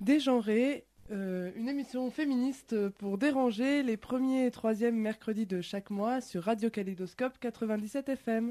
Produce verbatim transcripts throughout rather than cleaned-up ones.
Dégenré, euh, une émission féministe pour déranger les premiers et troisièmes mercredis de chaque mois sur Radio Kaléidoscope quatre-vingt-dix-sept F M.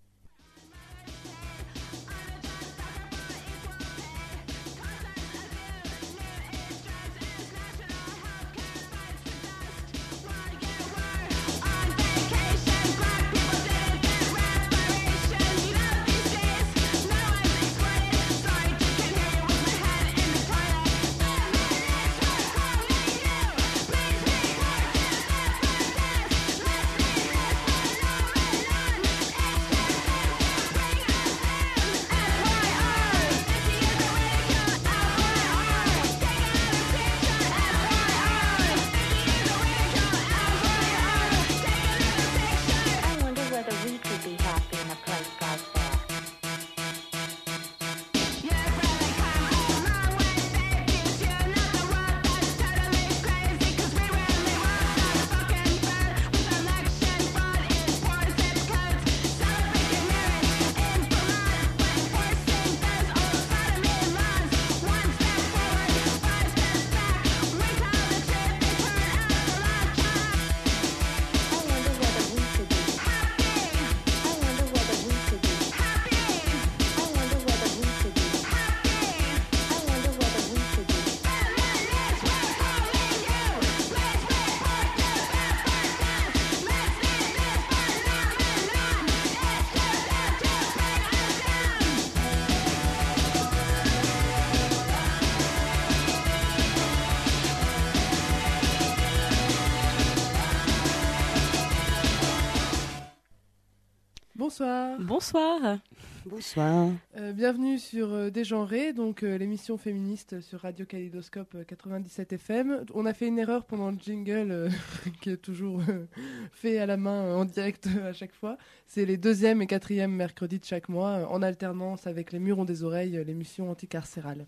Bonsoir. Bonsoir. Bonsoir. Euh, bienvenue sur euh, Dégenré, donc euh, l'émission féministe sur Radio Kaléidoscope euh, quatre-vingt-dix-sept F M. On a fait une erreur pendant le jingle euh, qui est toujours euh, fait à la main euh, en direct euh, à chaque fois. C'est les deuxième et quatrième mercredis de chaque mois, euh, en alternance avec Les Murs ont des oreilles, euh, l'émission anticarcérale.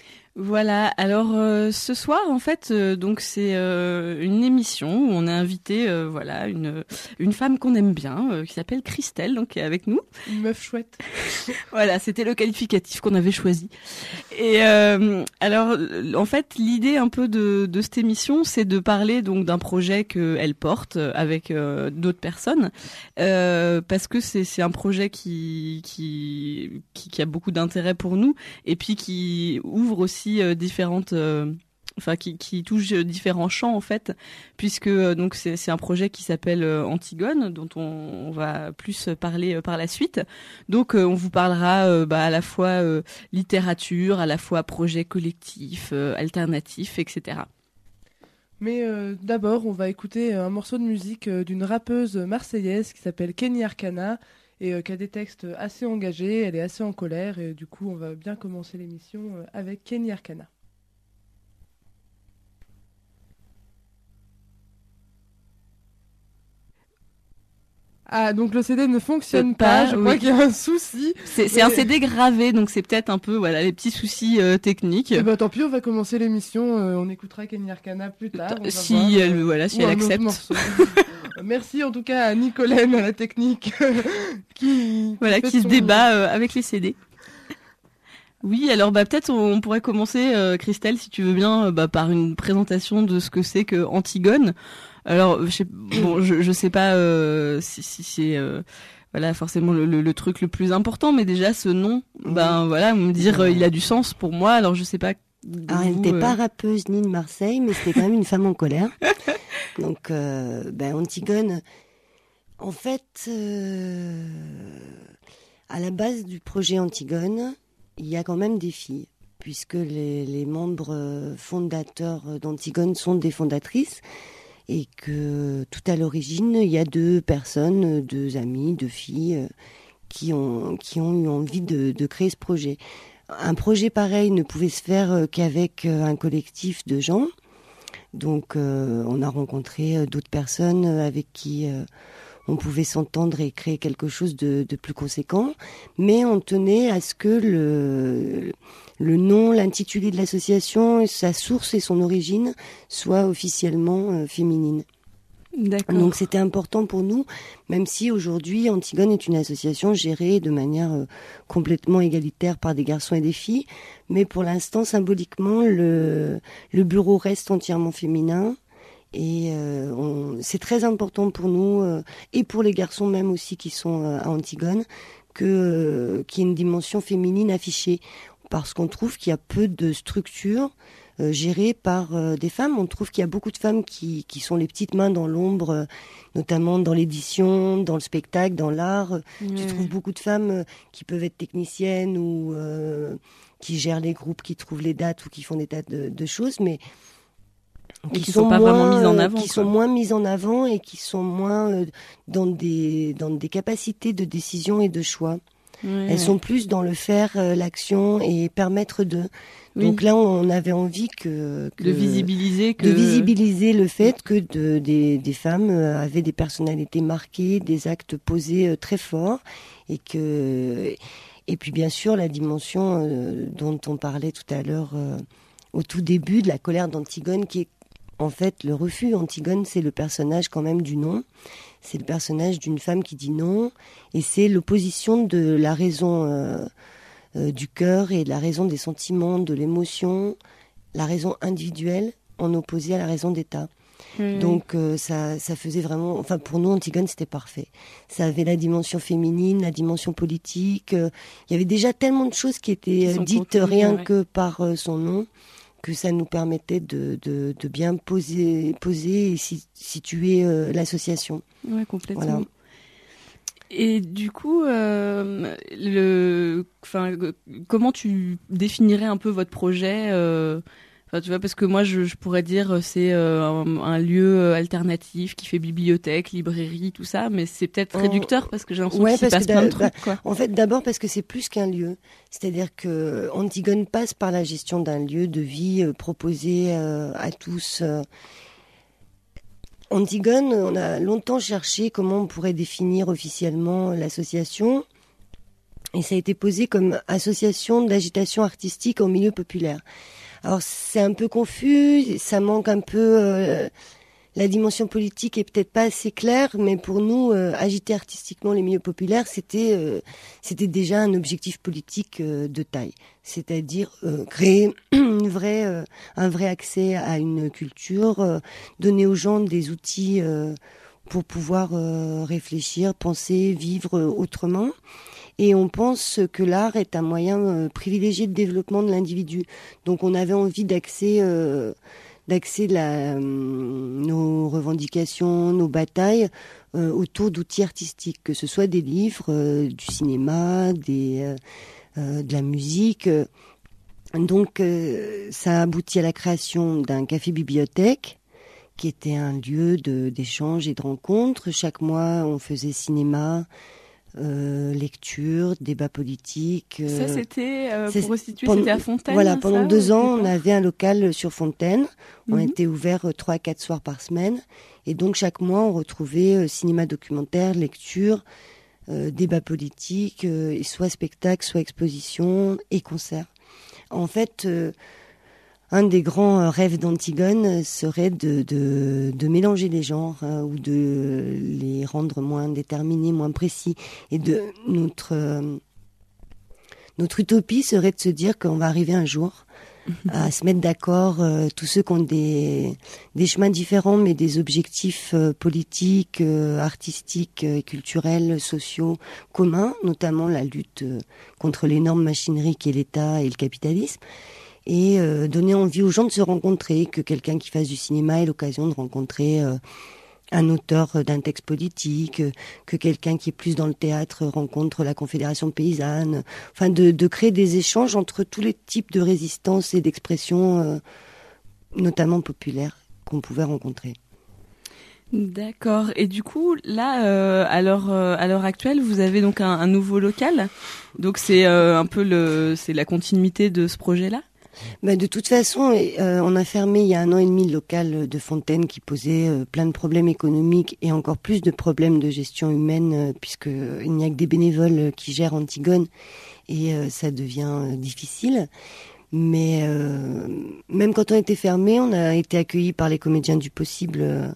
Voilà, alors euh, ce soir en fait euh, donc c'est euh, une émission où on a invité euh, voilà une une femme qu'on aime bien euh, qui s'appelle Christelle, donc qui est avec nous. Une meuf chouette. Voilà, c'était le qualificatif qu'on avait choisi. Et euh, alors en fait l'idée un peu de de cette émission, c'est de parler donc d'un projet que elle porte avec euh, d'autres personnes euh, parce que c'est c'est un projet qui qui qui, qui a beaucoup d'intérêt pour nous et puis qui ouvre aussi euh, différentes euh, enfin qui qui touche différents champs en fait, puisque euh, donc c'est c'est un projet qui s'appelle euh, Antigone, dont on, on va plus parler euh, par la suite. Donc euh, on vous parlera euh, bah, à la fois euh, littérature, à la fois projet collectif, euh, alternatif, et cetera. Mais euh, d'abord, on va écouter un morceau de musique euh, d'une rappeuse marseillaise qui s'appelle Kenny Arcana et euh, qui a des textes assez engagés, elle est assez en colère et du coup on va bien commencer l'émission euh, avec Kenny Arcana. Ah, donc le C D ne fonctionne pas, pas je oui. crois qu'il y a un souci. C'est, c'est mais... un C D gravé, donc c'est peut-être un peu voilà les petits soucis euh, techniques. Eh ben, tant pis, on va commencer l'émission, euh, on écoutera Kenny Arcana plus tard. On si va voir, elle, euh, voilà, si elle accepte. Merci en tout cas à Nicolène à la technique qui, voilà, qui, qui se son... débat euh, avec les C D. Oui, alors bah peut-être on pourrait commencer, euh, Christelle, si tu veux bien, euh, bah, par une présentation de ce que c'est que Antigone. Alors, je sais, bon, je, je sais pas euh, si, si c'est euh, voilà forcément le, le, le truc le plus important, mais déjà ce nom, ben oui. voilà, me dire euh, il a du sens pour moi. Alors je sais pas. Alors elle n'était euh... pas rappeuse ni de Marseille, mais c'était quand même une femme en colère. Donc, euh, ben Antigone, en fait, euh, à la base du projet Antigone, il y a quand même des filles, puisque les, les membres fondateurs d'Antigone sont des fondatrices. Et que tout à l'origine, il y a deux personnes, deux amies, deux filles qui ont, qui ont eu envie de, de créer ce projet. Un projet pareil ne pouvait se faire qu'avec un collectif de gens. Donc euh, on a rencontré d'autres personnes avec qui euh, on pouvait s'entendre et créer quelque chose de, de plus conséquent. Mais on tenait à ce que le... le nom, l'intitulé de l'association, sa source et son origine soient officiellement euh, féminines. D'accord. Donc c'était important pour nous, même si aujourd'hui Antigone est une association gérée de manière euh, complètement égalitaire par des garçons et des filles, mais pour l'instant symboliquement le, le bureau reste entièrement féminin. Et euh, on, c'est très important pour nous, euh, et pour les garçons même aussi qui sont euh, à Antigone, que, euh, qu'il y ait une dimension féminine affichée. Parce qu'on trouve qu'il y a peu de structures euh, gérées par euh, des femmes. On trouve qu'il y a beaucoup de femmes qui, qui sont les petites mains dans l'ombre, euh, notamment dans l'édition, dans le spectacle, dans l'art. Mmh. Tu trouves beaucoup de femmes euh, qui peuvent être techniciennes ou euh, qui gèrent les groupes, qui trouvent les dates ou qui font des tas de, de choses, mais qui, qui sont, sont pas moins, vraiment mises en avant, qui quoi. sont moins mises en avant et qui sont moins euh, dans des dans des capacités de décision et de choix. Ouais. Elles sont plus dans le faire, euh, l'action et permettre de. Oui. Donc là, on avait envie que, que de visibiliser que de visibiliser le fait que de, des des femmes avaient des personnalités marquées, des actes posés euh, très forts et que et puis bien sûr la dimension euh, dont on parlait tout à l'heure euh, au tout début de la colère d'Antigone qui est en fait, le refus. Antigone, c'est le personnage quand même du non. C'est le personnage d'une femme qui dit non. Et c'est l'opposition de la raison euh, euh, du cœur et de la raison des sentiments, de l'émotion, la raison individuelle en opposé à la raison d'État. Mmh. Donc euh, ça, ça faisait vraiment... Enfin, pour nous, Antigone, c'était parfait. Ça avait la dimension féminine, la dimension politique. Euh, il y avait déjà tellement de choses qui étaient qui dites contenus, rien ouais. que par euh, son nom, que ça nous permettait de, de, de bien poser, poser et situer euh, l'association. Oui, complètement. Voilà. Et du coup, euh, le, enfin, comment tu définirais un peu votre projet euh, enfin, tu vois, parce que moi, je, je pourrais dire c'est euh, un, un lieu alternatif qui fait bibliothèque, librairie, tout ça, mais c'est peut-être réducteur parce que j'ai l'impression ouais, qu'il s'y passe plein de trucs. Quoi. En fait, d'abord parce que c'est plus qu'un lieu. C'est-à-dire que Antigone passe par la gestion d'un lieu de vie euh, proposé euh, à tous. Euh. Antigone, on a longtemps cherché comment on pourrait définir officiellement l'association. Et ça a été posé comme association d'agitation artistique au milieu populaire. Alors c'est un peu confus, ça manque un peu, euh, la dimension politique est peut-être pas assez claire, mais pour nous, euh, agiter artistiquement les milieux populaires, c'était euh, c'était déjà un objectif politique euh, de taille, c'est-à-dire euh, créer une vraie, euh, un vrai accès à une culture, euh, donner aux gens des outils euh, pour pouvoir euh, réfléchir, penser, vivre autrement. Et on pense que l'art est un moyen euh, privilégié de développement de l'individu. Donc on avait envie d'axer, euh, d'axer la, euh, nos revendications, nos batailles euh, autour d'outils artistiques, que ce soit des livres, euh, du cinéma, des, euh, euh, de la musique. Donc euh, ça a abouti à la création d'un café-bibliothèque qui était un lieu de, d'échange et de rencontre. Chaque mois, on faisait cinéma, Euh, lecture, débat politique. Euh, ça, c'était, euh, pour restituer, pendant, c'était à Fontaine. Voilà, hein, pendant ça, deux ans, on avait un local sur Fontaine. Mm-hmm. On était ouvert euh, trois à quatre soirs par semaine. Et donc, chaque mois, on retrouvait euh, cinéma documentaire, lecture, euh, débat politique, euh, soit spectacle, soit exposition et concert. En fait, euh, un des grands rêves d'Antigone serait de, de, de mélanger les genres hein, ou de les rendre moins déterminés, moins précis. Et de notre euh, notre utopie serait de se dire qu'on va arriver un jour à se mettre d'accord, euh, tous ceux qui ont des des chemins différents, mais des objectifs euh, politiques, euh, artistiques, euh, culturels, sociaux communs, notamment la lutte euh, contre l'énorme machinerie qui est l'État et le capitalisme. Et euh, donner envie aux gens de se rencontrer, que quelqu'un qui fasse du cinéma ait l'occasion de rencontrer euh, un auteur d'un texte politique, euh, que quelqu'un qui est plus dans le théâtre rencontre la Confédération paysanne, enfin de, de créer des échanges entre tous les types de résistance et d'expression, euh, notamment populaires, qu'on pouvait rencontrer. D'accord. Et du coup, là, euh, à l'heure euh, à l'heure actuelle, vous avez donc un, un nouveau local. Donc c'est euh, un peu le, c'est la continuité de ce projet-là. Bah de toute façon, euh, on a fermé il y a un an et demi le local de Fontaine qui posait euh, plein de problèmes économiques et encore plus de problèmes de gestion humaine euh, puisque il n'y a que des bénévoles qui gèrent Antigone et euh, ça devient euh, difficile. Mais euh, même quand on était fermé, on a été accueillis par les comédiens du possible euh,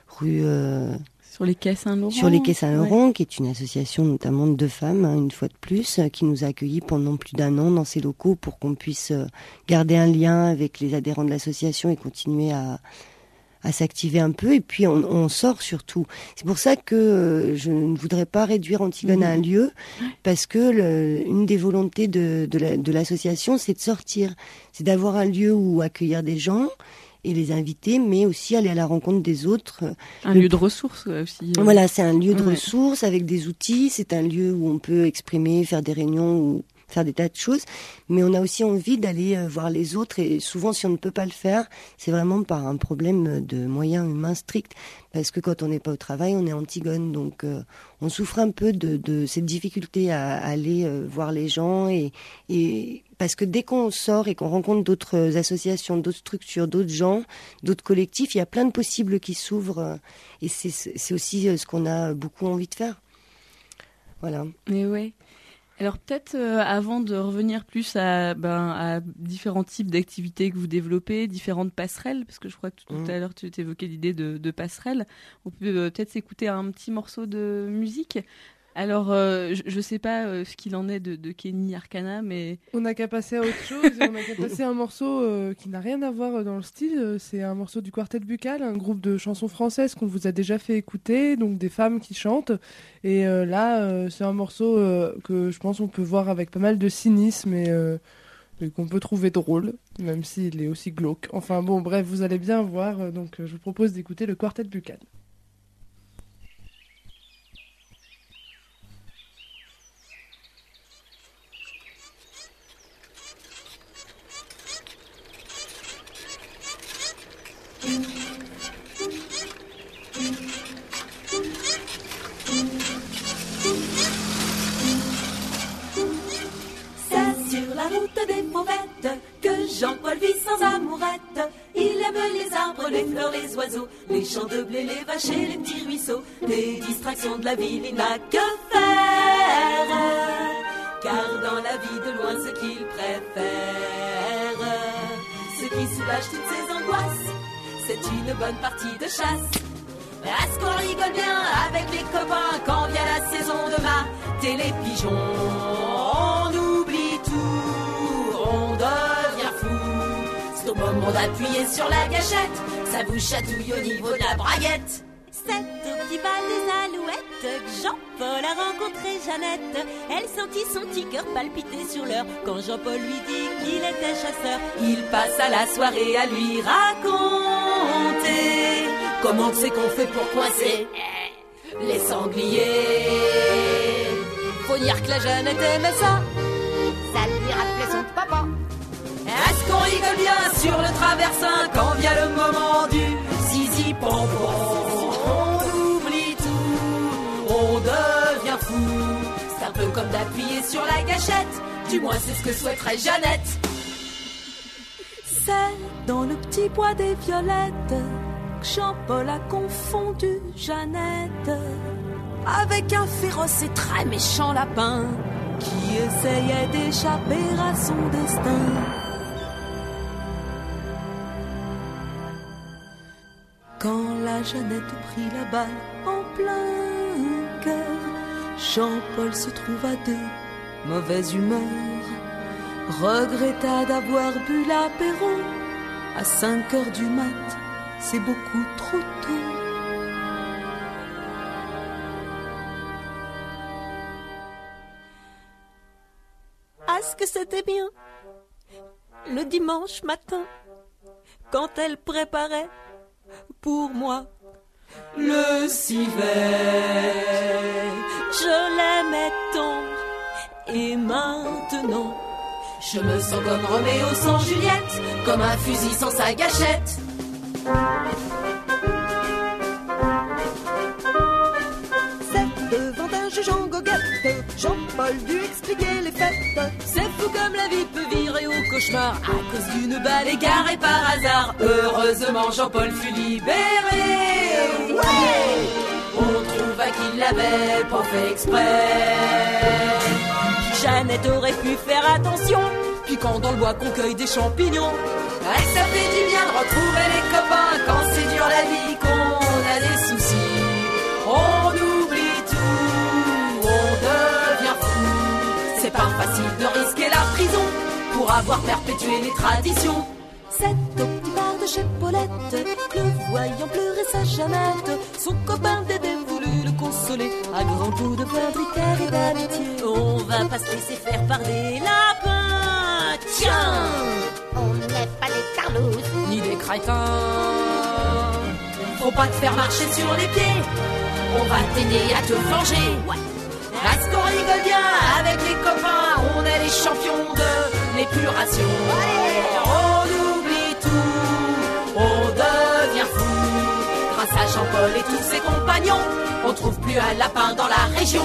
rue... Euh, Sur les quais Saint-Laurent. Sur les quais Saint-Laurent, ouais. qui est une association notamment de femmes, hein, une fois de plus, qui nous a accueillis pendant plus d'un an dans ses locaux pour qu'on puisse garder un lien avec les adhérents de l'association et continuer à, à s'activer un peu. Et puis on, on sort surtout. C'est pour ça que je ne voudrais pas réduire Antigone mmh. à un lieu, parce que le, une des volontés de, de, la, de l'association, c'est de sortir. C'est d'avoir un lieu où accueillir des gens et les inviter, mais aussi aller à la rencontre des autres. Un le... lieu de ressources aussi. Euh... Voilà, c'est un lieu de ouais. ressources avec des outils, c'est un lieu où on peut exprimer, faire des réunions ou faire des tas de choses, mais on a aussi envie d'aller voir les autres, et souvent si on ne peut pas le faire, c'est vraiment par un problème de moyens humains stricts, parce que quand on n'est pas au travail, on est Antigone, donc euh, on souffre un peu de, de cette difficulté à, à aller euh, voir les gens, et, et parce que dès qu'on sort et qu'on rencontre d'autres associations, d'autres structures, d'autres gens, d'autres collectifs, il y a plein de possibles qui s'ouvrent, et c'est, c'est aussi ce qu'on a beaucoup envie de faire. Voilà. Mais ouais. Alors peut-être euh, avant de revenir plus à, ben, à différents types d'activités que vous développez, différentes passerelles, parce que je crois que tout mmh. à l'heure tu évoquais l'idée de, de passerelles, on peut euh, peut-être s'écouter un petit morceau de musique. Alors, euh, je ne sais pas euh, ce qu'il en est de, de Kenny Arcana, mais... On n'a qu'à passer à autre chose, et on n'a qu'à passer à un morceau euh, qui n'a rien à voir dans le style. C'est un morceau du Quartet Buccal, un groupe de chansons françaises qu'on vous a déjà fait écouter, donc des femmes qui chantent. Et euh, là, euh, c'est un morceau euh, que je pense on peut voir avec pas mal de cynisme et, euh, et qu'on peut trouver drôle, même s'il est aussi glauque. Enfin bon, bref, vous allez bien voir, euh, donc euh, je vous propose d'écouter le Quartet Buccal. Jean-Paul vit sans amourette. Il aime les arbres, les fleurs, les oiseaux, les champs de blé, les vaches et les petits ruisseaux. Des distractions de la ville, il n'a que faire, car dans la vie de loin ce qu'il préfère, ce qui soulage toutes ses angoisses, c'est une bonne partie de chasse. Est-ce qu'on rigole bien avec les copains quand vient la saison de mater les pigeons? On oublie tout, on devient fou. C'est au moment d'appuyer sur la gâchette, ça vous chatouille au niveau de la braguette. C'est au petit bal des Alouettes que Jean-Paul a rencontré Jeannette. Elle sentit son petit cœur palpiter sur l'heure quand Jean-Paul lui dit qu'il était chasseur. Il passe à la soirée à lui raconter comment c'est qu'on fait pour coincer les sangliers. Faut dire que la Jeannette aimait ça, ça lui rappelait son papa. Est-ce qu'on rigole bien sur le traversin quand vient le moment du zizi pompon? On oublie tout, on devient fou. C'est un peu comme d'appuyer sur la gâchette, du moins c'est ce que souhaiterait Jeannette. C'est dans le petit bois des violettes que Jean-Paul a confondu Jeannette avec un féroce et très méchant lapin qui essayait d'échapper à son destin. Quand la Jeannette prit la balle en plein cœur, Jean-Paul se trouva de mauvaise humeur, regretta d'avoir bu l'apéro à cinq heures du mat', c'est beaucoup trop tôt. Est-ce que c'était bien le dimanche matin quand elle préparait pour moi le civet? Je l'aimais tant et maintenant je me sens comme Roméo sans Juliette, comme un fusil sans sa gâchette. C'est devant un juge en goguette, Jean-Paul dut expliquer les faits. C'est fou comme la vie peut virer au cauchemar à cause d'une balle égarée par hasard. Heureusement Jean-Paul fut libéré. Ouais, on trouva qu'il l'avait pas fait exprès. Jeannette aurait pu faire attention, piquant dans le bois qu'on cueille des champignons. Ouais, ça fait du bien de retrouver les copains quand c'est dur la vie, qu'on a des pour avoir perpétué les traditions. C'est au petit bar de chez Paulette que, voyant pleurer sa Jeannette, son copain Dédé voulut le consoler à grands coups de fabricaire et d'amitié. On va pas se laisser faire par des lapins. Tiens, on n'est pas des carlos ni des crétins. Faut pas te faire marcher sur les pieds. On va t'aider à te venger. Reste qu'on rigole bien avec les copains. On est les champions de l'épuration. On oublie tout, on devient fou. Grâce à Jean-Paul et tous ses compagnons, on trouve plus un lapin dans la région.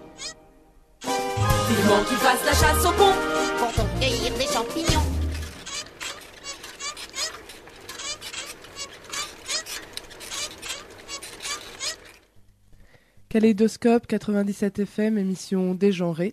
Vivement qu'il fasse la chasse au pont pour cueillir des champignons. Kaléidoscope quatre-vingt-dix-sept F M, émission dégenrée.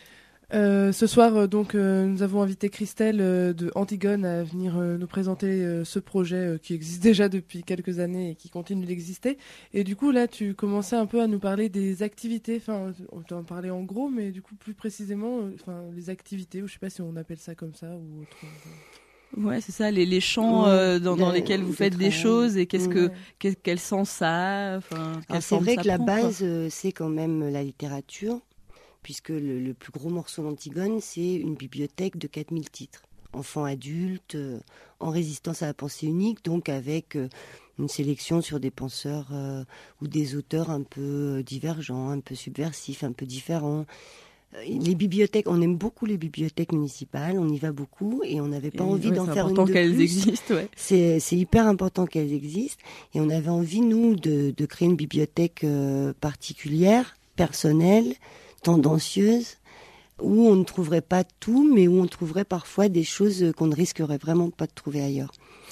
Euh, ce soir, euh, donc, euh, nous avons invité Christelle euh, de Antigone à venir euh, nous présenter euh, ce projet euh, qui existe déjà depuis quelques années et qui continue d'exister. Et du coup, là, tu commençais un peu à nous parler des activités. Enfin, on t'en parlait en gros, mais du coup, plus précisément, enfin, euh, les activités, ou je sais pas si on appelle ça comme ça ou autre. Ouais, c'est ça, les, les champs euh, dans, dans lesquels vous faites des choses et qu'est-ce que, ouais. quel, quel sens ça a. Enfin, Alors, c'est vrai que la base, euh, c'est quand même la littérature, puisque le, le plus gros morceau d'Antigone, c'est une bibliothèque de quatre mille titres. Enfants, adultes, euh, en résistance à la pensée unique, donc avec euh, une sélection sur des penseurs euh, ou des auteurs un peu divergents, un peu subversifs, un peu différents. Les bibliothèques, on aime beaucoup les bibliothèques municipales, on y va beaucoup et on n'avait pas et envie ouais, d'en faire une de plus. C'est important qu'elles existent, ouais. C'est, c'est hyper important qu'elles existent et on avait envie, nous, de, de créer une bibliothèque euh, particulière, personnelle, tendancieuse, où on ne trouverait pas tout, mais où on trouverait parfois des choses qu'on ne risquerait vraiment pas de trouver ailleurs.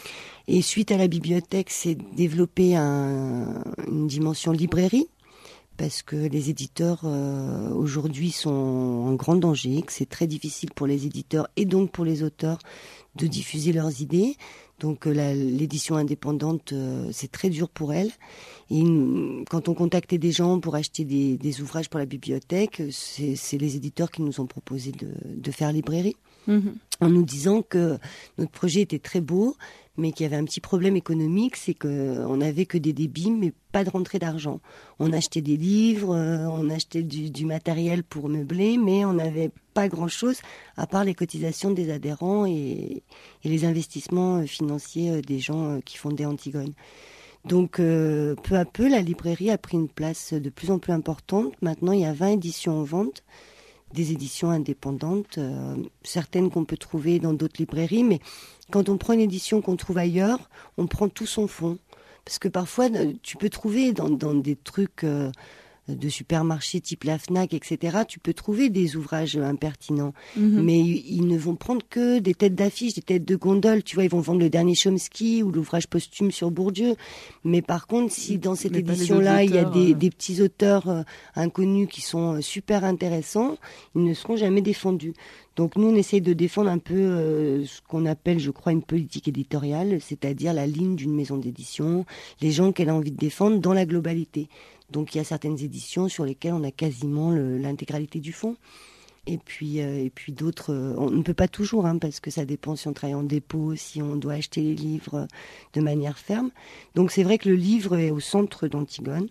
Et suite à la bibliothèque, c'est développé un, une dimension librairie, parce que les éditeurs euh, aujourd'hui sont en grand danger, que c'est très difficile pour les éditeurs et donc pour les auteurs de diffuser leurs idées. Donc euh, la, l'édition indépendante, euh, c'est très dur pour elle. Et nous, quand on contactait des gens pour acheter des, des ouvrages pour la bibliothèque, c'est, c'est les éditeurs qui nous ont proposé de, de faire librairie, mmh. en nous disant que notre projet était très beau, mais qu'il y avait un petit problème économique, c'est qu'on n'avait que des débits, mais pas de rentrée d'argent. On achetait des livres, euh, on achetait du, du matériel pour meubler, mais on n'avait pas grand-chose, à part les cotisations des adhérents et, et les investissements financiers des gens qui fondaient Antigone. Donc, euh, peu à peu, la librairie a pris une place de plus en plus importante. Maintenant, il y a vingt éditions en vente, des éditions indépendantes, euh, certaines qu'on peut trouver dans d'autres librairies, mais quand on prend une édition qu'on trouve ailleurs, on prend tout son fond. Parce que parfois, tu peux trouver dans, dans des trucs euh, de supermarché type la Fnac, et cetera, tu peux trouver des ouvrages impertinents. Mmh. Mais ils ne vont prendre que des têtes d'affiche, des têtes de gondole. Tu vois, ils vont vendre le dernier Chomsky ou l'ouvrage posthume sur Bourdieu. Mais par contre, si dans cette mais édition-là, il y a des, ouais. des petits auteurs euh, inconnus qui sont euh, super intéressants, ils ne seront jamais défendus. Donc nous, on essaye de défendre un peu euh, ce qu'on appelle, je crois, une politique éditoriale, c'est-à-dire la ligne d'une maison d'édition, les gens qu'elle a envie de défendre dans la globalité. Donc il y a certaines éditions sur lesquelles on a quasiment le, l'intégralité du fond. Et puis, euh, et puis d'autres, euh, on ne peut pas toujours, hein, parce que ça dépend si on travaille en dépôt, si on doit acheter les livres de manière ferme. Donc c'est vrai que le livre est au centre d'Antigone.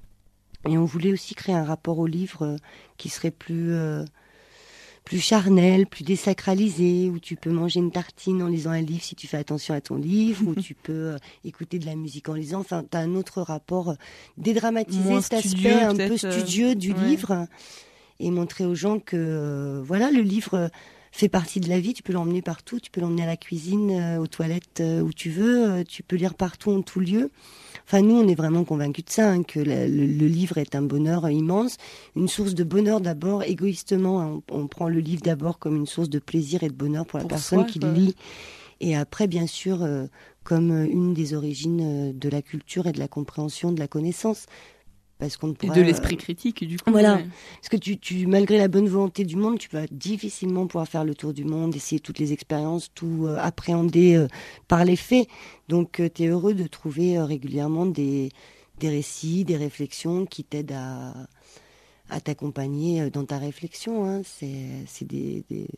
Et on voulait aussi créer un rapport au livre qui serait plus... Euh, plus charnel, plus désacralisé, où tu peux manger une tartine en lisant un livre si tu fais attention à ton livre, où tu peux euh, écouter de la musique en lisant. Enfin, tu as un autre rapport, euh, dédramatiser moins cet studieux, aspect un peu studieux euh... du ouais. livre et montrer aux gens que euh, voilà, le livre fait partie de la vie, tu peux l'emmener partout, tu peux l'emmener à la cuisine, euh, aux toilettes, euh, où tu veux, euh, tu peux lire partout en tout lieu. Enfin, nous, on est vraiment convaincus de ça, hein, que le, le, le livre est un bonheur immense, une source de bonheur d'abord, égoïstement. Hein, on, on prend le livre d'abord comme une source de plaisir et de bonheur pour la pour personne soi, qui le lit. Et après, bien sûr, euh, comme une des origines de la culture et de la compréhension de la connaissance. Parce qu'on ne pourra... Et de l'esprit critique, du coup. Voilà. Ouais. Parce que tu, tu, malgré la bonne volonté du monde, tu vas difficilement pouvoir faire le tour du monde, essayer toutes les expériences, tout euh, appréhender euh, par les faits. Donc, euh, tu es heureux de trouver euh, régulièrement des, des récits, des réflexions qui t'aident à, à t'accompagner dans ta réflexion. Hein. C'est, c'est des, des,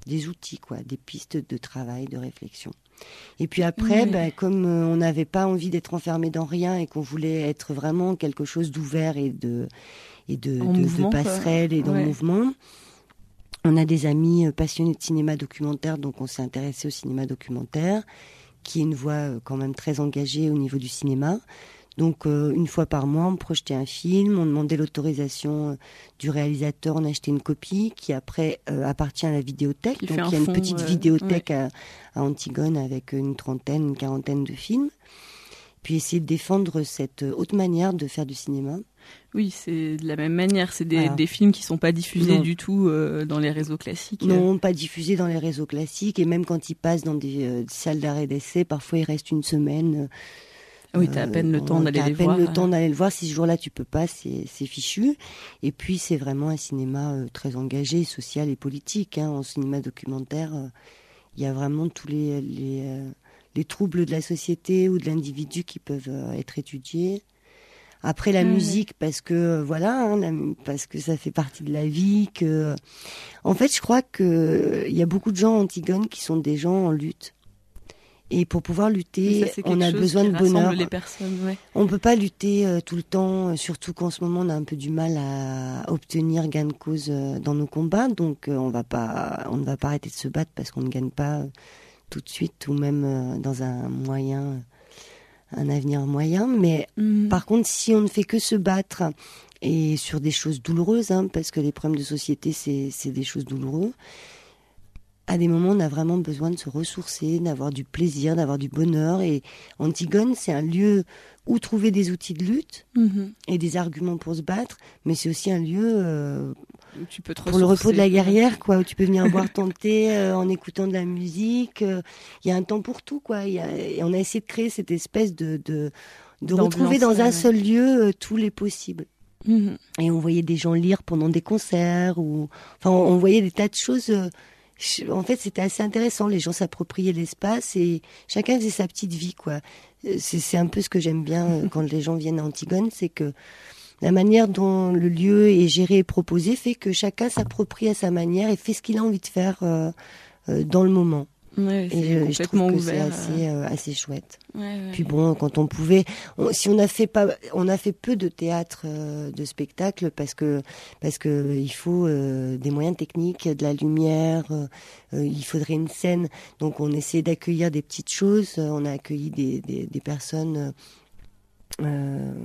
des outils, quoi, des pistes de travail, de réflexion. Et puis après, Oui. ben, comme euh, on n'avait pas envie d'être enfermé dans rien et qu'on voulait être vraiment quelque chose d'ouvert et de, et de, En de, mouvement, de quoi. passerelle et dans Ouais. le mouvement, on a des amis euh, passionnés de cinéma documentaire, donc on s'est intéressé au cinéma documentaire, qui est une voie euh, quand même très engagée au niveau du cinéma. Donc euh, une fois par mois, on projetait un film, on demandait l'autorisation euh, du réalisateur, on achetait une copie qui après euh, appartient à la vidéothèque. Qui Donc fait un il y a une fond, petite euh, vidéothèque à, à Antigone avec une trentaine, une quarantaine de films. Puis essayer de défendre cette autre manière de faire du cinéma. Oui, c'est de la même manière. C'est des, Voilà. des films qui sont pas diffusés Non. du tout euh, dans les réseaux classiques. Non, pas diffusés dans les réseaux classiques, et même quand ils passent dans des euh, salles d'arrêt d'essai, parfois il reste une semaine. Oui, t'as à peine le Euh, temps d'aller t'as à les peine voir. le temps d'aller le voir. Si ce jour-là tu peux pas, c'est, c'est fichu. Et puis c'est vraiment un cinéma euh, très engagé, social et politique. Hein. En cinéma documentaire, il euh, y a vraiment tous les les, euh, les troubles de la société ou de l'individu qui peuvent euh, être étudiés. Après la Ouais, musique, parce que euh, voilà, hein, la- parce que ça fait partie de la vie. Que, en fait, je crois que il y a beaucoup de gens en Antigone qui sont des gens en lutte. Et pour pouvoir Mais lutter, ça, c'est on quelque a chose besoin qui de rassemble bonheur. les personnes, ouais. On peut pas lutter euh, tout le temps, euh, surtout qu'en ce moment on a un peu du mal à obtenir gain de cause euh, dans nos combats. Donc euh, on va pas, on ne va pas arrêter de se battre parce qu'on ne gagne pas euh, tout de suite ou même euh, dans un moyen, un avenir moyen. Mais Mhm. par contre, si on ne fait que se battre et sur des choses douloureuses, hein, parce que les problèmes de société c'est c'est des choses douloureuses. À des moments, on a vraiment besoin de se ressourcer, d'avoir du plaisir, d'avoir du bonheur. Et Antigone, c'est un lieu où trouver des outils de lutte Mhm. et des arguments pour se battre, mais c'est aussi un lieu euh, Tu peux te pour le repos de la ressourcer, quoi. guerrière, quoi, où tu peux venir boire ton thé euh, en écoutant de la musique. Il euh, y a un temps pour tout, quoi. Y a, et on a essayé de créer cette espèce de de, de D'ambiance, retrouver dans un ouais. seul lieu euh, tous les possibles. Mhm. Et on voyait des gens lire pendant des concerts, ou enfin, on, on voyait des tas de choses. euh, je- En fait, c'était assez intéressant. Les gens s'appropriaient l'espace et chacun faisait sa petite vie, quoi. Euh, C'est, c'est un peu ce que j'aime bien euh, quand les gens viennent à Antigone, c'est que la manière dont le lieu est géré et proposé fait que chacun s'approprie à sa manière et fait ce qu'il a envie de faire euh, euh, dans le moment. Ouais, c'est Et je, je complètement trouve que ouvert. c'est assez, euh, assez chouette. euh, ouais, ouais. Puis bon, quand on pouvait, on- si on a fait pas, on a fait peu de théâtre, euh, de spectacle parce que parce que euh, il faut euh, des moyens techniques, de la lumière, euh, euh, il faudrait une scène. Donc on essaie d'accueillir des petites choses. Euh, On a accueilli des des, des personnes euh,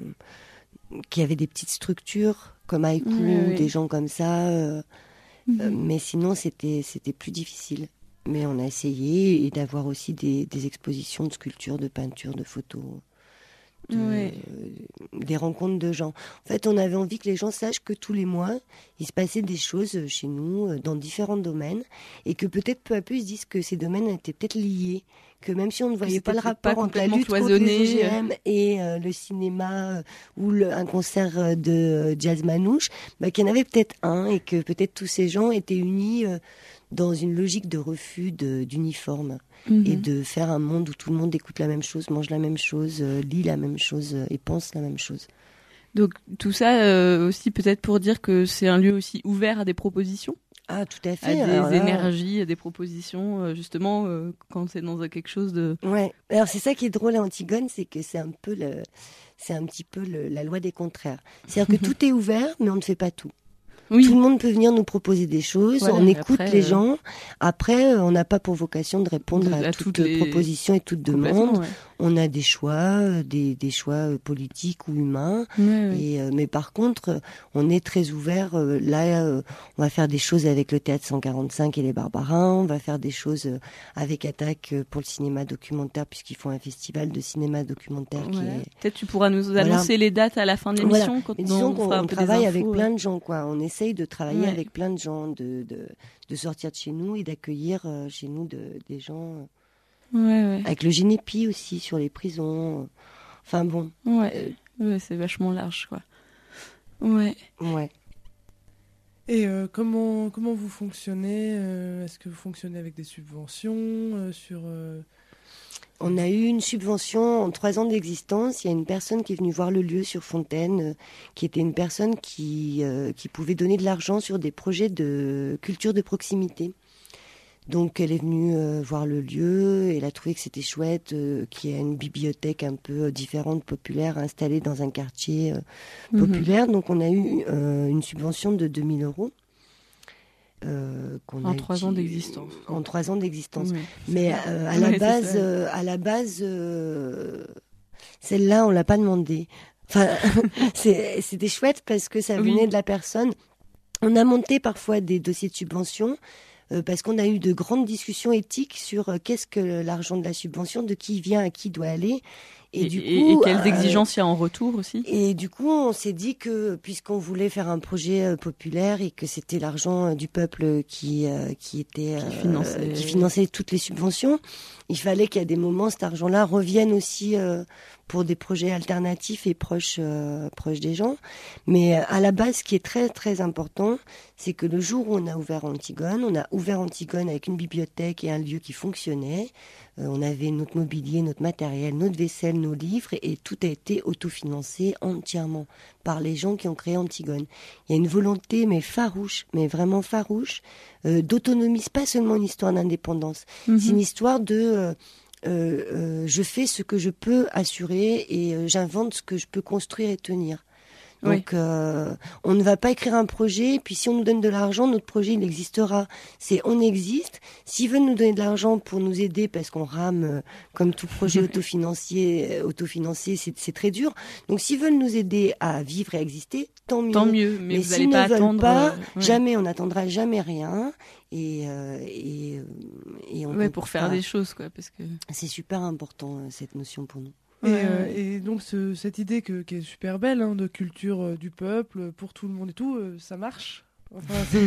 qui avaient des petites structures comme Haïku, Oui, oui. des gens comme ça. euh, Mhm. euh, mais sinon, c'était c'était plus difficile. Mais on a essayé et d'avoir aussi des, des expositions de sculptures, de peintures, de photos, de- Ouais. euh, des rencontres de gens. En fait, on avait envie que les gens sachent que tous les mois, il se passait des choses chez nous euh, dans différents domaines et que peut-être peu à peu, ils se disent que ces domaines étaient peut-être liés. Que même si on ne voyait c'était pas le peut-être pas rapport entre la complètement lutte contre cloisonné. les O G M et euh, le cinéma euh, ou le- un concert euh, de euh, jazz manouche, bah, qu'il y en avait peut-être un et que peut-être tous ces gens étaient unis euh, dans une logique de refus de- d'uniforme Mhm. et de faire un monde où tout le monde écoute la même chose, mange la même chose, euh, lit la même chose euh, et pense la même chose. Donc tout ça euh, aussi peut-être pour dire que c'est un lieu aussi ouvert à des propositions, Ah, tout à à fait. des Alors là, énergies, à des propositions, euh, justement euh, quand c'est dans quelque chose de... Ouais. Alors c'est ça qui est drôle à Antigone, c'est que c'est un peu le, c'est un petit peu le- la loi des contraires. C'est-à-dire que tout est ouvert, mais on ne fait pas tout. Oui, Tout le monde peut venir nous proposer des choses, Voilà, on et écoute après, les euh, gens. Après, euh, on n'a pas pour vocation de répondre De- à, à toute toutes les- proposition et toute complètement, demande. ouais. On a des choix, euh, des, des choix euh, politiques ou humains. Ouais, ouais. Et, euh, mais par contre, euh, on est très ouvert. euh, là, euh, on va faire des choses avec le théâtre cent quarante-cinq et les Barbarins. On va faire des choses euh, avec Attaque euh, pour le cinéma documentaire, puisqu'ils font un festival de cinéma documentaire qui Voilà. est... Peut-être tu pourras nous Voilà. annoncer les dates à la fin de l'émission. Voilà. Quand Mais on disons qu'on fera un on peu des travaille avec infos, plein euh. de gens, quoi. On essaye de travailler Ouais. avec plein de gens, de, de, de sortir de chez nous et d'accueillir euh, chez nous de, des gens. euh, Ouais, ouais. Avec le Génépi aussi, sur les prisons. euh. Enfin bon, Ouais, ouais, c'est vachement large, quoi. Ouais. ouais. Et euh, comment, comment vous fonctionnez euh, Est-ce que vous fonctionnez avec des subventions euh, sur, euh, On a eu une subvention en trois ans d'existence. Il y a une personne qui est venue voir le lieu sur Fontaine, euh, qui était une personne qui, euh, qui pouvait donner de l'argent sur des projets de culture de proximité. Donc elle est venue euh, voir le lieu, et elle a trouvé que c'était chouette, euh, qu'il y ait une bibliothèque un peu différente, populaire, installée dans un quartier euh, mmh. populaire. Donc on a eu euh, une subvention de deux mille euros. Euh, qu'on en a trois ans d'existence. En trois ans d'existence. Oui. Mais euh, à, la oui, base, euh, à la base, euh, celle-là, on l'a pas demandé. Enfin, c'est, c'était chouette parce que ça venait oui. de la personne. On a monté parfois des dossiers de subvention. Euh, parce qu'on a eu de grandes discussions éthiques sur euh, qu'est-ce que l'argent de la subvention, de qui vient, à qui doit aller. Et, et, du coup, et, et quelles euh, exigences il y a en retour aussi. Et du coup, on s'est dit que puisqu'on voulait faire un projet euh, populaire et que c'était l'argent euh, du peuple qui euh, qui était euh, qui, finançait... qui finançait toutes les subventions, il fallait qu'à des moments cet argent-là revienne aussi euh, pour des projets alternatifs et proches euh, proches des gens. Mais euh, à la base, ce qui est très très important, c'est que le jour où on a ouvert Antigone, on a ouvert Antigone avec une bibliothèque et un lieu qui fonctionnait. Euh, on avait notre mobilier, notre matériel, notre vaisselle, nos livres, et, et tout a été autofinancé entièrement par les gens qui ont créé Antigone. Il y a une volonté, mais farouche, mais vraiment farouche, euh, d'autonomie. C'est pas seulement une histoire d'indépendance, mm-hmm. c'est une histoire de euh, euh, euh, je fais ce que je peux assurer et euh, j'invente ce que je peux construire et tenir. Donc, oui. euh, on ne va pas écrire un projet, puis si on nous donne de l'argent, notre projet, il existera. C'est, on existe. S'ils veulent nous donner de l'argent pour nous aider, parce qu'on rame, euh, comme tout projet autofinancier, euh, autofinancé, c'est, c'est très dur. Donc, s'ils veulent nous aider à vivre et à exister, tant mieux. Tant mieux, mais, mais vous s'ils n'allez pas ne attendre. Pas, euh, ouais. Jamais, on n'attendra jamais rien. Et, euh, et, et on ouais, pour faire pas. Des choses, quoi, parce que. C'est super important, cette notion pour nous. Et, euh, et donc ce, cette idée que, qui est super belle, hein, de culture euh, du peuple, pour tout le monde et tout, euh, ça marche enfin,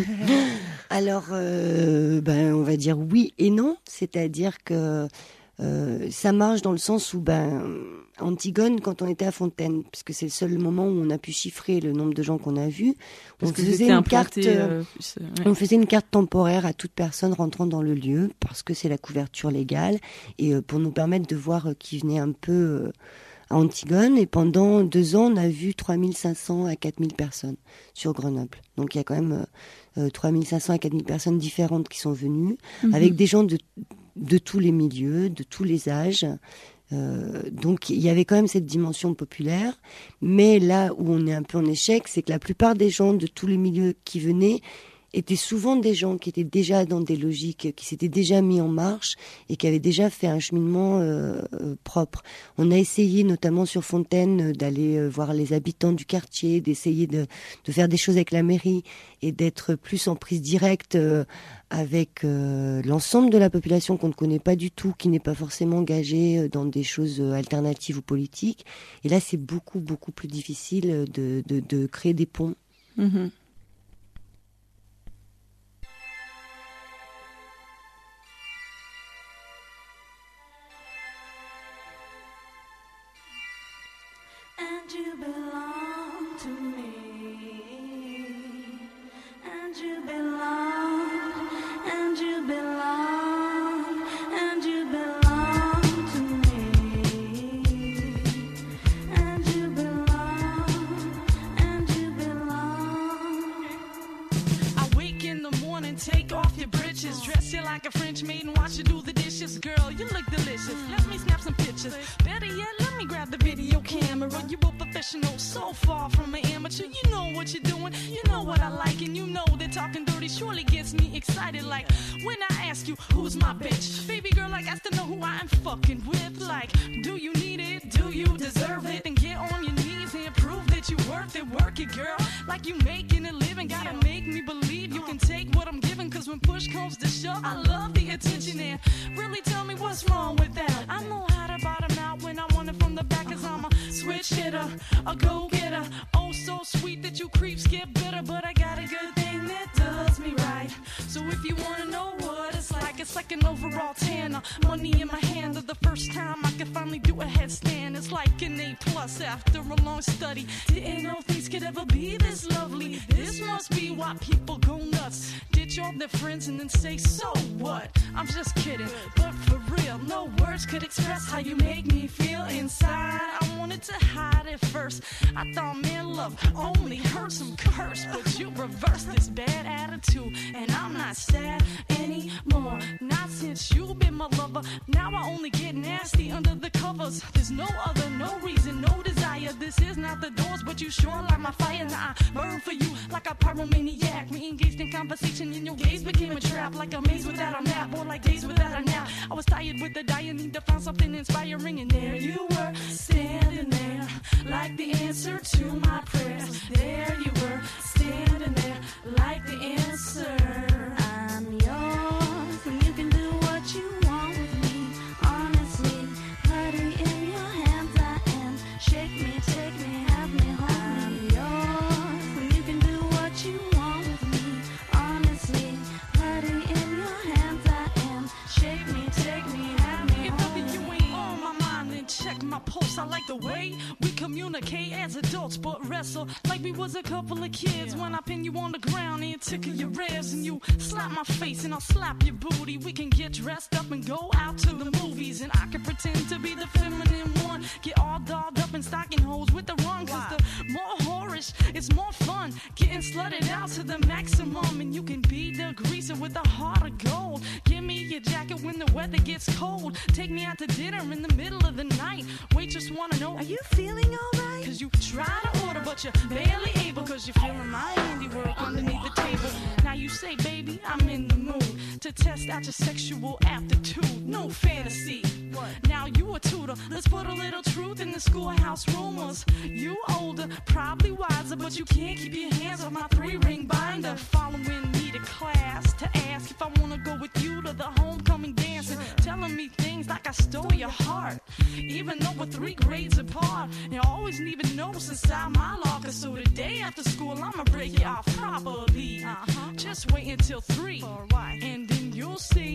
Alors, euh, ben, on va dire oui et non. C'est-à-dire que euh, ça marche dans le sens où, ben, Antigone, quand on était à Fontaine, parce que c'est le seul moment où on a pu chiffrer le nombre de gens qu'on a vus, on faisait une carte, euh, plus, euh, ouais. on faisait une carte temporaire à toute personne rentrant dans le lieu, parce que c'est la couverture légale, et euh, pour nous permettre de voir euh, qui venait un peu euh, à Antigone. Et pendant deux ans, on a vu trois mille cinq cents à quatre mille personnes sur Grenoble. Donc il y a quand même euh, trois mille cinq cents à quatre mille personnes différentes qui sont venues, mm-hmm. avec des gens de de tous les milieux, de tous les âges. Euh, donc il y avait quand même cette dimension populaire, mais là où on est un peu en échec, c'est que la plupart des gens de tous les milieux qui venaient étaient souvent des gens qui étaient déjà dans des logiques, qui s'étaient déjà mis en marche et qui avaient déjà fait un cheminement euh, euh, propre. On a essayé, notamment sur Fontaine, d'aller euh, voir les habitants du quartier, d'essayer de, de faire des choses avec la mairie et d'être plus en prise directe euh, avec euh, l'ensemble de la population qu'on ne connaît pas du tout, qui n'est pas forcément engagée dans des choses alternatives ou politiques. Et là, c'est beaucoup, beaucoup plus difficile de, de, de créer des ponts. Mmh. How you make me feel inside. I wanted to hide it first. I thought, man, love only hurts some curse, but you reverse this bad attitude, and I'm not sad anymore. Not since you've been my lover. Now I only get nasty under the covers. There's no other, no reason, no desire. This is not the doors, but you sure like my fire. Now I burn for you like a pyromaniac. We engaged in conversation, and your gaze became a trap, like a maze without a map, or like days without a nap. I was tired with the dying, need to find something inspiring, and there you were, standing there, like the answer to my prayers. There you were, standing there, like the answer. I'm yours, and you can do what you want with me. Honestly, putting in your hands I am. Shake me, take me, have me, hold me. I'm yours, and you can do what you want with me. Honestly, putting in your hands I am. Shake me, take me, have me, hold me. If you ain't on my mind, then check my pulse. I like the way we communicate as adults, but wrestle like we was a couple of kids. When I pin you on the ground and tickle your ribs, and you slap my face and I'll slap your booty. We can get dressed up and go out to the movies, and I can pretend to be the feminine one. Get all dolled up in stocking holes with the run, cause the more whorish, it's more fun. Getting slutted out to the maximum, and you can be the greaser with a heart of gold. Give me your jacket when the weather gets cold. Take me out to dinner in the middle of the night. Waitress wanna know, are you feeling alright? Cause you try to order but you're barely able, cause you're feeling my handiwork underneath the table. Now you say, baby, I'm in the mood to test out your sexual aptitude. No fantasy. Now you a tutor. Let's put a little truth in the schoolhouse rumors. You older, probably wiser, but you can't keep your hands off my three-ring binder. Following me to class to ask if I wanna go with you to the homecoming dance, and telling me things like I stole your heart, even though we're three grades apart. And I always leaving notes inside my locker, so the day after school I'ma break it off properly. Uh-huh. Just wait until three, and then you'll see.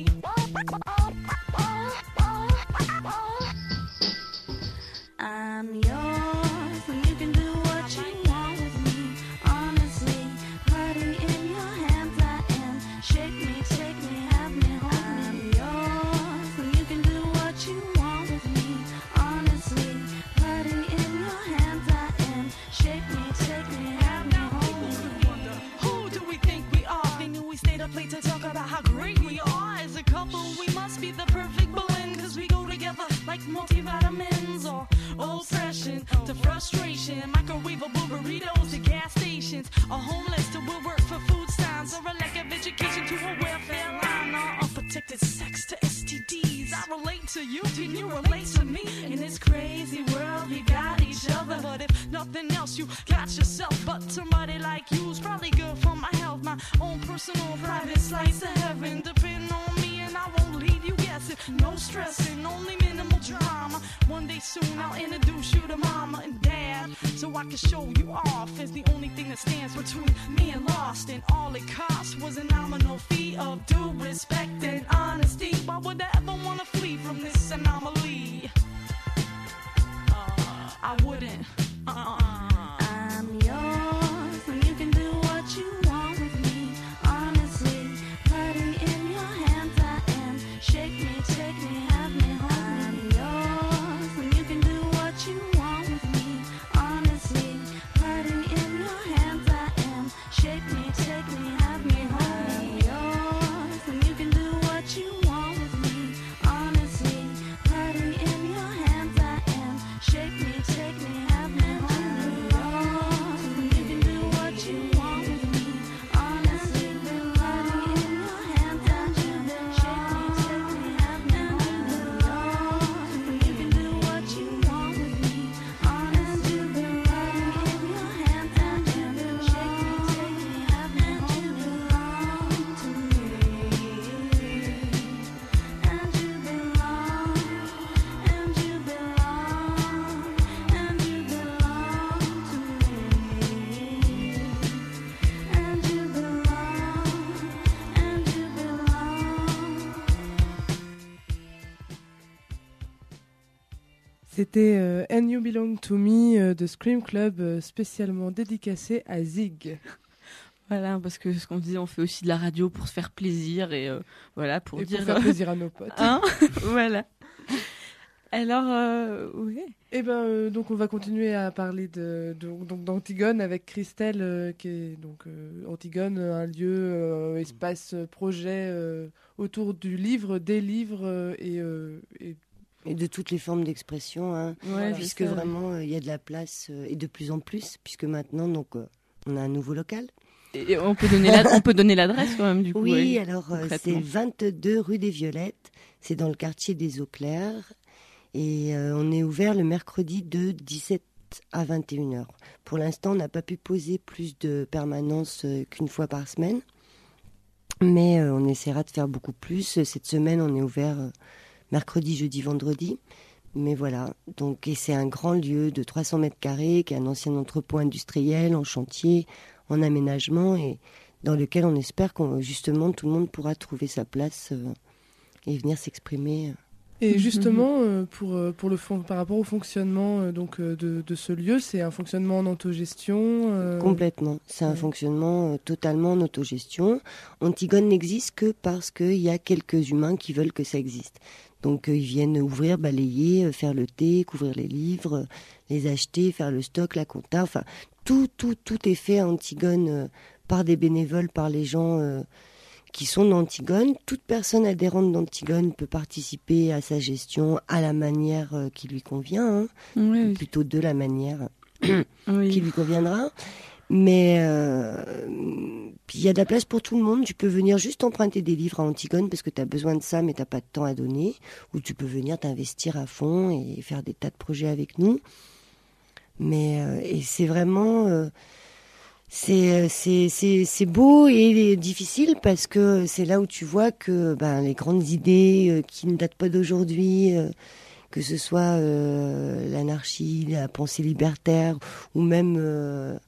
I'm yours, and you can do what you want with me. Honestly, putting in your hands I am. Shake me, take me, have me, hold me. I'm yours, and you can do what you want with me. Honestly, putting in your hands I am. Shake me, take me, have me, hold me. Who do we think we are? They knew we stayed up late to talk about how great we are as a couple. We must be the perfect blend, cause we go together like multivitamins or oppression to frustration. Microwavable burritos to gas stations, or homeless to we'll work for food signs, or a lack of education to a welfare line, or unprotected sex to S T Ds. I relate to you, do you relate to me? In this crazy world we got each other, but if nothing else you got yourself. But somebody like you's probably good for my health, my own personal private slice of heaven. Depend on me and I won't leave you guessing. No stressing, only minimal drama. One day soon I'll introduce you to mama and dad, so I can show you off as the only thing that stands between me and lost. And all it cost was a nominal fee of due respect and honesty. Why would I ever wanna flee from this anomaly? Uh, I wouldn't. Uh-uh. I'm yours, and you can do what you want with me. Honestly, putting in your hands I am. Shake me, take me, have me, hold me. I'm yours, and you can do what you want with me. Honestly, putting in your hands I am. Shake me, take me, have me, hold me. I'm yours, and you can do what you want with me. Honestly, putting in your hands I am. Shake me, take me, have me, hold me. I'm yours, and you can do what you want with me. Honestly, putting in your hands I am. Shake me, take me, have me, hold me. I'm yours, and you can do what you want with me. Honestly, putting in your hands I am. Shake me, take me, have me, hold me. You belong to me, and you belong, and you belong, and you belong to me, and you belong, and you belong. C'était euh, And You Belong to Me euh, de Scream Club, euh, spécialement dédicacé à Zig. Voilà, parce que ce qu'on disait, on fait aussi de la radio pour se faire plaisir et euh, voilà, pour Et dire pour faire plaisir à nos potes. Hein voilà. Alors, euh, oui. Eh ben, euh, donc on va continuer à parler de, de donc d'Antigone avec Christelle, euh, qui est donc euh, Antigone, un lieu, euh, espace, projet euh, autour du livre, des livres euh, et, euh, et et de toutes les formes d'expression, hein, ouais, puisque ça, vraiment il euh, y a de la place euh, et de plus en plus, puisque maintenant donc euh, on a un nouveau local. Et on peut donner la, on peut donner l'adresse quand même du coup. Oui, ouais, alors euh, c'est vingt-deux rue des Violettes, c'est dans le quartier des Eaux Claires. Et euh, on est ouvert le mercredi de dix-sept à vingt et une heures. Pour l'instant, on n'a pas pu poser plus de permanence euh, qu'une fois par semaine. Mais euh, on essaiera de faire beaucoup plus. Cette semaine, on est ouvert euh, mercredi, jeudi, vendredi. Mais voilà. Donc, et c'est un grand lieu de trois cents mètres carrés, qui est un ancien entrepôt industriel, en chantier, en aménagement, et dans lequel on espère que justement tout le monde pourra trouver sa place euh, et venir s'exprimer. Euh. Et justement, euh, pour, pour le fond, par rapport au fonctionnement euh, donc, euh, de, de ce lieu, c'est un fonctionnement en autogestion euh... Complètement. C'est un ouais. fonctionnement euh, totalement en autogestion. Antigone n'existe que parce qu'il y a quelques humains qui veulent que ça existe. Donc, euh, ils viennent ouvrir, balayer, euh, faire le thé, couvrir les livres, euh, les acheter, faire le stock, la compta. Enfin, tout, tout, tout est fait à Antigone euh, par des bénévoles, par les gens... Euh, qui sont d'Antigone. Toute personne adhérente d'Antigone peut participer à sa gestion à la manière euh, qui lui convient, hein. Oui, plutôt de la manière oui. qui lui conviendra. Mais euh, il y a de la place pour tout le monde. Tu peux venir juste emprunter des livres à Antigone parce que tu as besoin de ça mais tu n'as pas de temps à donner. Ou tu peux venir t'investir à fond et faire des tas de projets avec nous. Mais euh, et c'est vraiment... Euh, C'est, c'est, c'est, c'est beau et difficile parce que c'est là où tu vois que ben, les grandes idées euh, qui ne datent pas d'aujourd'hui, euh, que ce soit euh, l'anarchie, la pensée libertaire ou même, euh,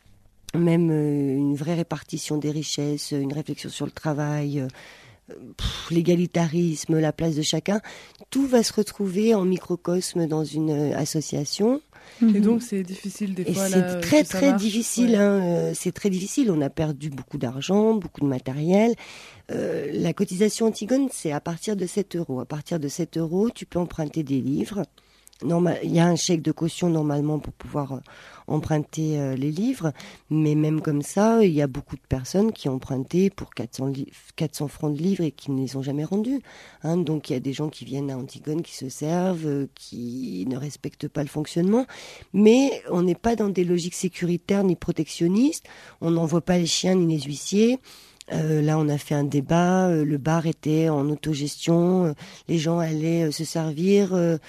même euh, une vraie répartition des richesses, une réflexion sur le travail, euh, pff, l'égalitarisme, la place de chacun, tout va se retrouver en microcosme dans une euh, association. Et donc c'est difficile des et fois. C'est là, très très marche, difficile. Ouais. Hein, euh, c'est très difficile. On a perdu beaucoup d'argent, beaucoup de matériel. Euh, la cotisation Antigone, c'est à partir de sept euros. À partir de sept euros, tu peux emprunter des livres. Normal, il y a un chèque de caution normalement pour pouvoir euh, emprunter euh, les livres, mais même comme ça, il y a beaucoup de personnes qui ont emprunté pour quatre cents, li- quatre cents francs de livres et qui ne les ont jamais rendus. Hein, donc il y a des gens qui viennent à Antigone, qui se servent, euh, qui ne respectent pas le fonctionnement, mais on n'est pas dans des logiques sécuritaires ni protectionnistes, on n'envoie pas les chiens ni les huissiers. Euh, là, on a fait un débat, euh, le bar était en autogestion, euh, les gens allaient euh, se servir, euh,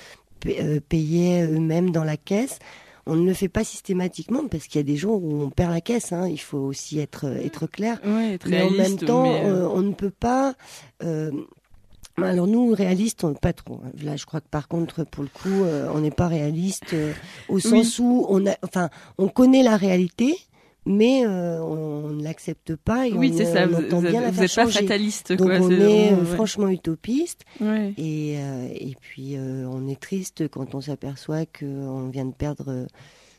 payaient eux-mêmes dans la caisse. On ne le fait pas systématiquement parce qu'il y a des jours où on perd la caisse. Hein. Il faut aussi être être clair. Ouais, être mais en même temps, mais euh... euh, on ne peut pas. Euh, alors nous, réalistes, on, pas trop. Là, je crois que par contre, pour le coup, euh, on n'est pas réaliste euh, au sens oui. où on a, enfin, on connaît la réalité. Mais euh, on ne l'accepte pas et oui, on, c'est ça. on entend vous, bien vous la faire êtes pas changer. fataliste, donc quoi. on c'est est vraiment, ouais. franchement utopiste ouais. et, euh, et puis euh, on est triste quand on s'aperçoit qu'on vient de perdre euh,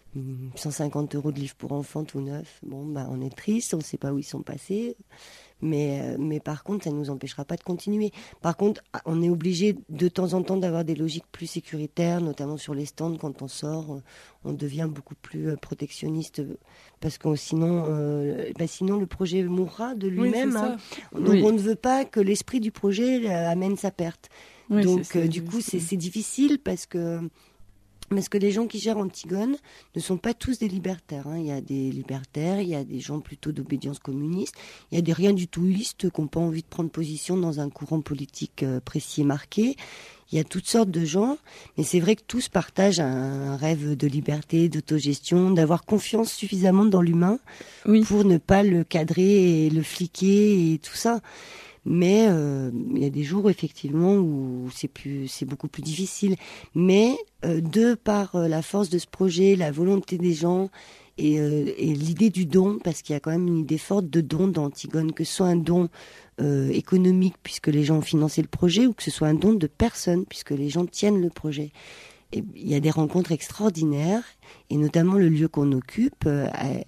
cent cinquante euros de livres pour enfants tout neuf. Bon, bah, on est triste, on ne sait pas où ils sont passés. Mais, euh, mais par contre, ça ne nous empêchera pas de continuer. Par contre, on est obligé de temps en temps d'avoir des logiques plus sécuritaires, notamment sur les stands. Quand on sort, on devient beaucoup plus protectionniste parce que sinon, euh, bah sinon le projet mourra de lui-même. Oui, hein. Donc oui. on ne veut pas que l'esprit du projet amène sa perte. Oui, Donc c'est, c'est, euh, du coup, c'est, c'est difficile parce que... Parce que les gens qui gèrent Antigone ne sont pas tous des libertaires. Hein. Il y a des libertaires, il y a des gens plutôt d'obédience communiste, il y a des rien du touistes qui n'ont pas envie de prendre position dans un courant politique euh, précis et marqué. Il y a toutes sortes de gens, mais c'est vrai que tous partagent un, un rêve de liberté, d'autogestion, d'avoir confiance suffisamment dans l'humain oui. pour ne pas le cadrer et le fliquer et tout ça. Mais euh, il y a des jours effectivement où c'est plus, c'est beaucoup plus difficile. Mais euh, de par euh, la force de ce projet, la volonté des gens et, euh, et l'idée du don, parce qu'il y a quand même une idée forte de don dans Antigone, que ce soit un don euh, économique puisque les gens ont financé le projet, ou que ce soit un don de personnes puisque les gens tiennent le projet. Et il y a des rencontres extraordinaires, et notamment le lieu qu'on occupe. Euh,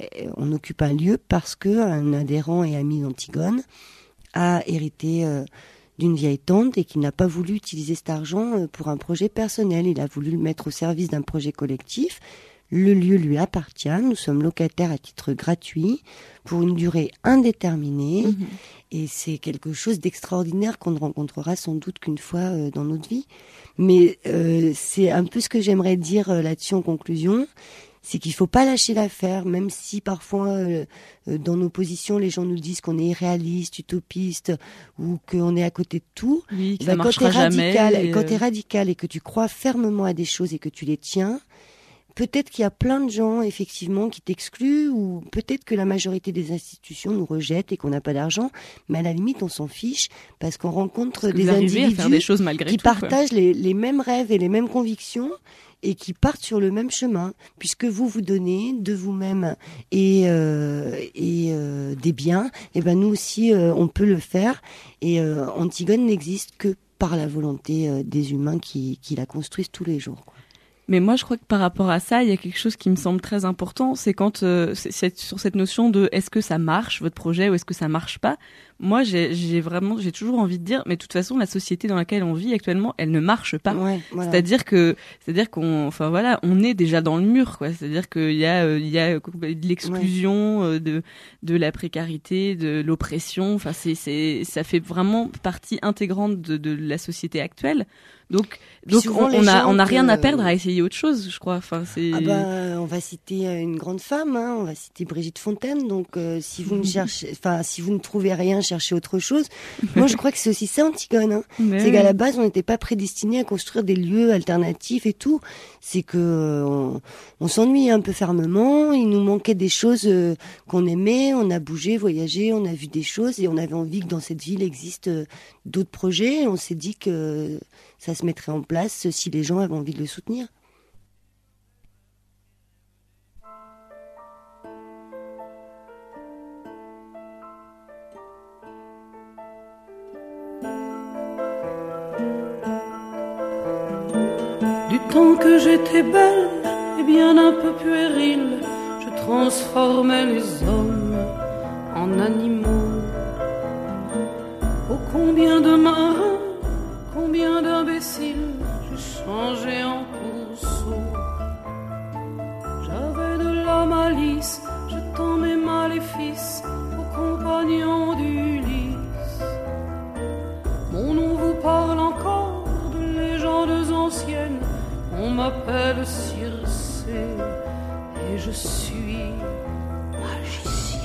on occupe un lieu parce que un adhérent et ami d'Antigone a hérité euh, d'une vieille tante et qui n'a pas voulu utiliser cet argent pour un projet personnel. Il a voulu le mettre au service d'un projet collectif. Le lieu lui appartient. Nous sommes locataires à titre gratuit pour une durée indéterminée. Mmh. Et c'est quelque chose d'extraordinaire qu'on ne rencontrera sans doute qu'une fois euh, dans notre vie. Mais euh, c'est un peu ce que j'aimerais dire euh, là-dessus en conclusion. C'est qu'il faut pas lâcher l'affaire, même si parfois euh, dans nos positions les gens nous disent qu'on est irréaliste, utopiste ou qu'on est à côté de tout. Oui, que bah, ça quand marchera t'es radical, jamais. Et quand t'es radical et que tu crois fermement à des choses et que tu les tiens, peut-être qu'il y a plein de gens effectivement qui t'excluent ou peut-être que la majorité des institutions nous rejettent et qu'on n'a pas d'argent, mais à la limite on s'en fiche parce qu'on rencontre parce que des vous arrivez individus à faire des choses malgré qui tout, partagent les, les mêmes rêves et les mêmes convictions. Et qui partent sur le même chemin, puisque vous vous donnez de vous-même et, euh, et euh, des biens, et ben nous aussi euh, on peut le faire. Et euh, Antigone n'existe que par la volonté euh, des humains qui, qui la construisent tous les jours, quoi. Mais moi, je crois que par rapport à ça, il y a quelque chose qui me semble très important, c'est quand euh, c'est, c'est sur cette notion de est-ce que ça marche votre projet ou est-ce que ça marche pas. Moi, j'ai, j'ai vraiment, j'ai toujours envie de dire, mais de toute façon, la société dans laquelle on vit actuellement, elle ne marche pas. Ouais, voilà. C'est-à-dire que, c'est-à-dire qu'on, enfin voilà, on est déjà dans le mur, quoi. C'est-à-dire qu'il y a, euh, il y a de l'exclusion, ouais. euh, de, de la précarité, de l'oppression. Enfin, c'est, c'est, ça fait vraiment partie intégrante de, de la société actuelle. Donc, donc on, on a, on a rien à perdre à essayer autre chose, je crois. Enfin, c'est. Ah ben, on va citer une grande femme, hein, on va citer Brigitte Fontaine. Donc, euh, si vous ne cherchez, enfin, si vous ne trouvez rien, cherchez autre chose. Moi, je crois que c'est aussi ça, Antigone. Hein. C'est oui. qu'à la base, on n'était pas prédestiné à construire des lieux alternatifs et tout. C'est que euh, on, on s'ennuyait un peu fermement. Il nous manquait des choses euh, qu'on aimait. On a bougé, voyagé, on a vu des choses et on avait envie que dans cette ville existe euh, d'autres projets. Et on s'est dit que ça se mettrait en place si les gens avaient envie de le soutenir. Du temps que j'étais belle et bien un peu puérile, je transformais les hommes en animaux. Oh, combien de marins, combien d'imbéciles j'ai changé en pourceau. J'avais de la malice, jetant mes maléfices aux compagnons d'Ulysse. Mon nom vous parle encore de légendes anciennes. On m'appelle Circé et je suis magicienne.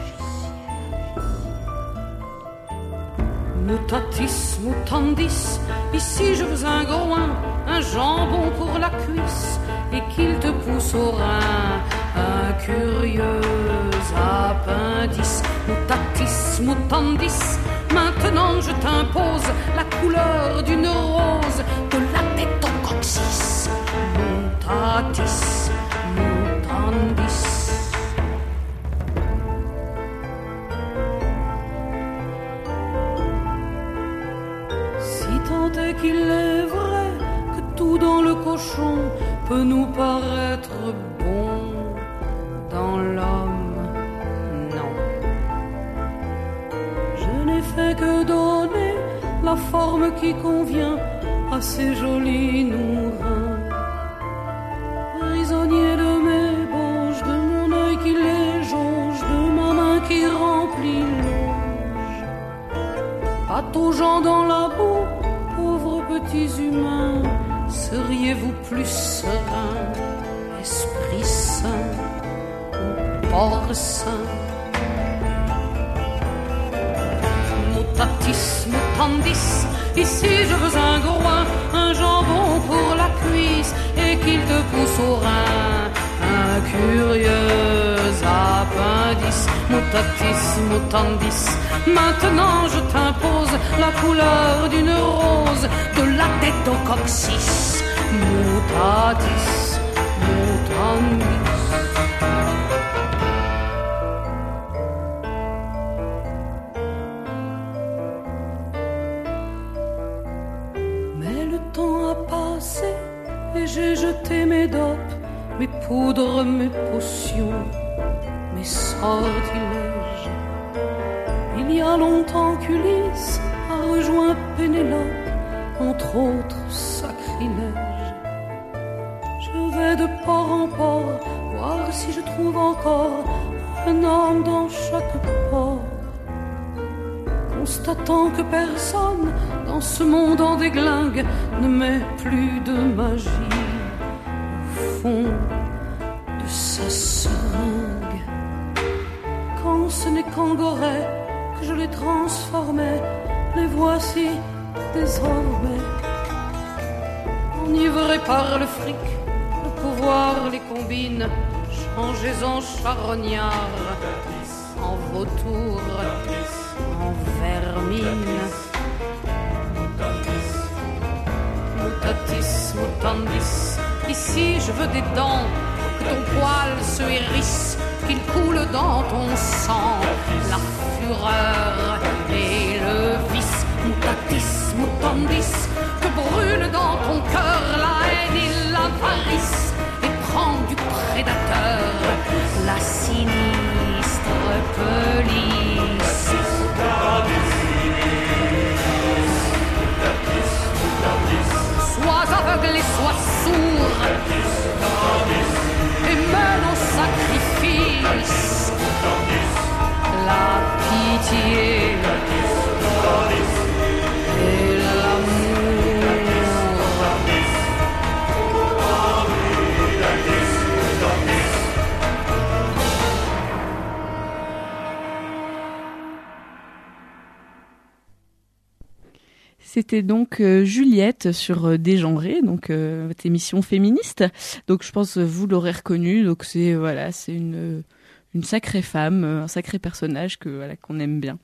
Mutatis mutandis, ici je veux un groin, un jambon pour la cuisse et qu'il te pousse au rein, un curieux appendice. Mutatis mutandis, maintenant je t'impose la couleur d'une rose, de la tête au coccyx. Mutatis mutandis. Tant est qu'il est vrai que tout dans le cochon peut nous paraître bon, dans l'homme, non. Je n'ai fait que donner la forme qui convient à ces jolis nourrins. Prisonnier de mes bauches, de mon œil qui les jauge, de ma main qui remplit l'auge. Pataugeant dans la boue, pauvres petits humains, seriez-vous plus sereins, esprit saint ou porc saint? Mutatis mutandis, ici je veux un groin, un jambon pour la cuisse et qu'il te pousse au rein, un curieux appendice. Mutatis mutandis, maintenant je t'impose la couleur d'une rose, de la tête au coccyx. Mutatis mutandis. Mais le temps a passé et j'ai jeté mes dopes, mes poudres, mes potions, mes sortilèges. Il y a longtemps qu'Ulysse a rejoint Pénélope, entre autres sacrilèges. Je vais de port en port, voir si je trouve encore un homme dans chaque port. Constatant que personne dans ce monde en déglingue ne met plus de magie au fond de sa seringue. Quand ce n'est qu'en Gorée que je les transformais, les voici désormais enivrés par le fric, le pouvoir les combine, changés en charognards, en vautours, en vermine. Mutatis mutandis, ici je veux des dents, que ton poil se hérisse, qu'il coule dans ton sang la fureur et le vice. Mutatis mutandis, que brûle dans ton cœur la haine et l'avarice, et prends du prédateur la sinistre police. Sois aveugle et sois sourd, et mène au sacrifice la pitié et l'amour. C'était donc euh, Juliette sur euh, Dégenré, donc euh, votre émission féministe. Donc je pense que vous l'aurez reconnue. Donc c'est voilà, c'est une une sacrée femme, un sacré personnage que voilà qu'on aime bien.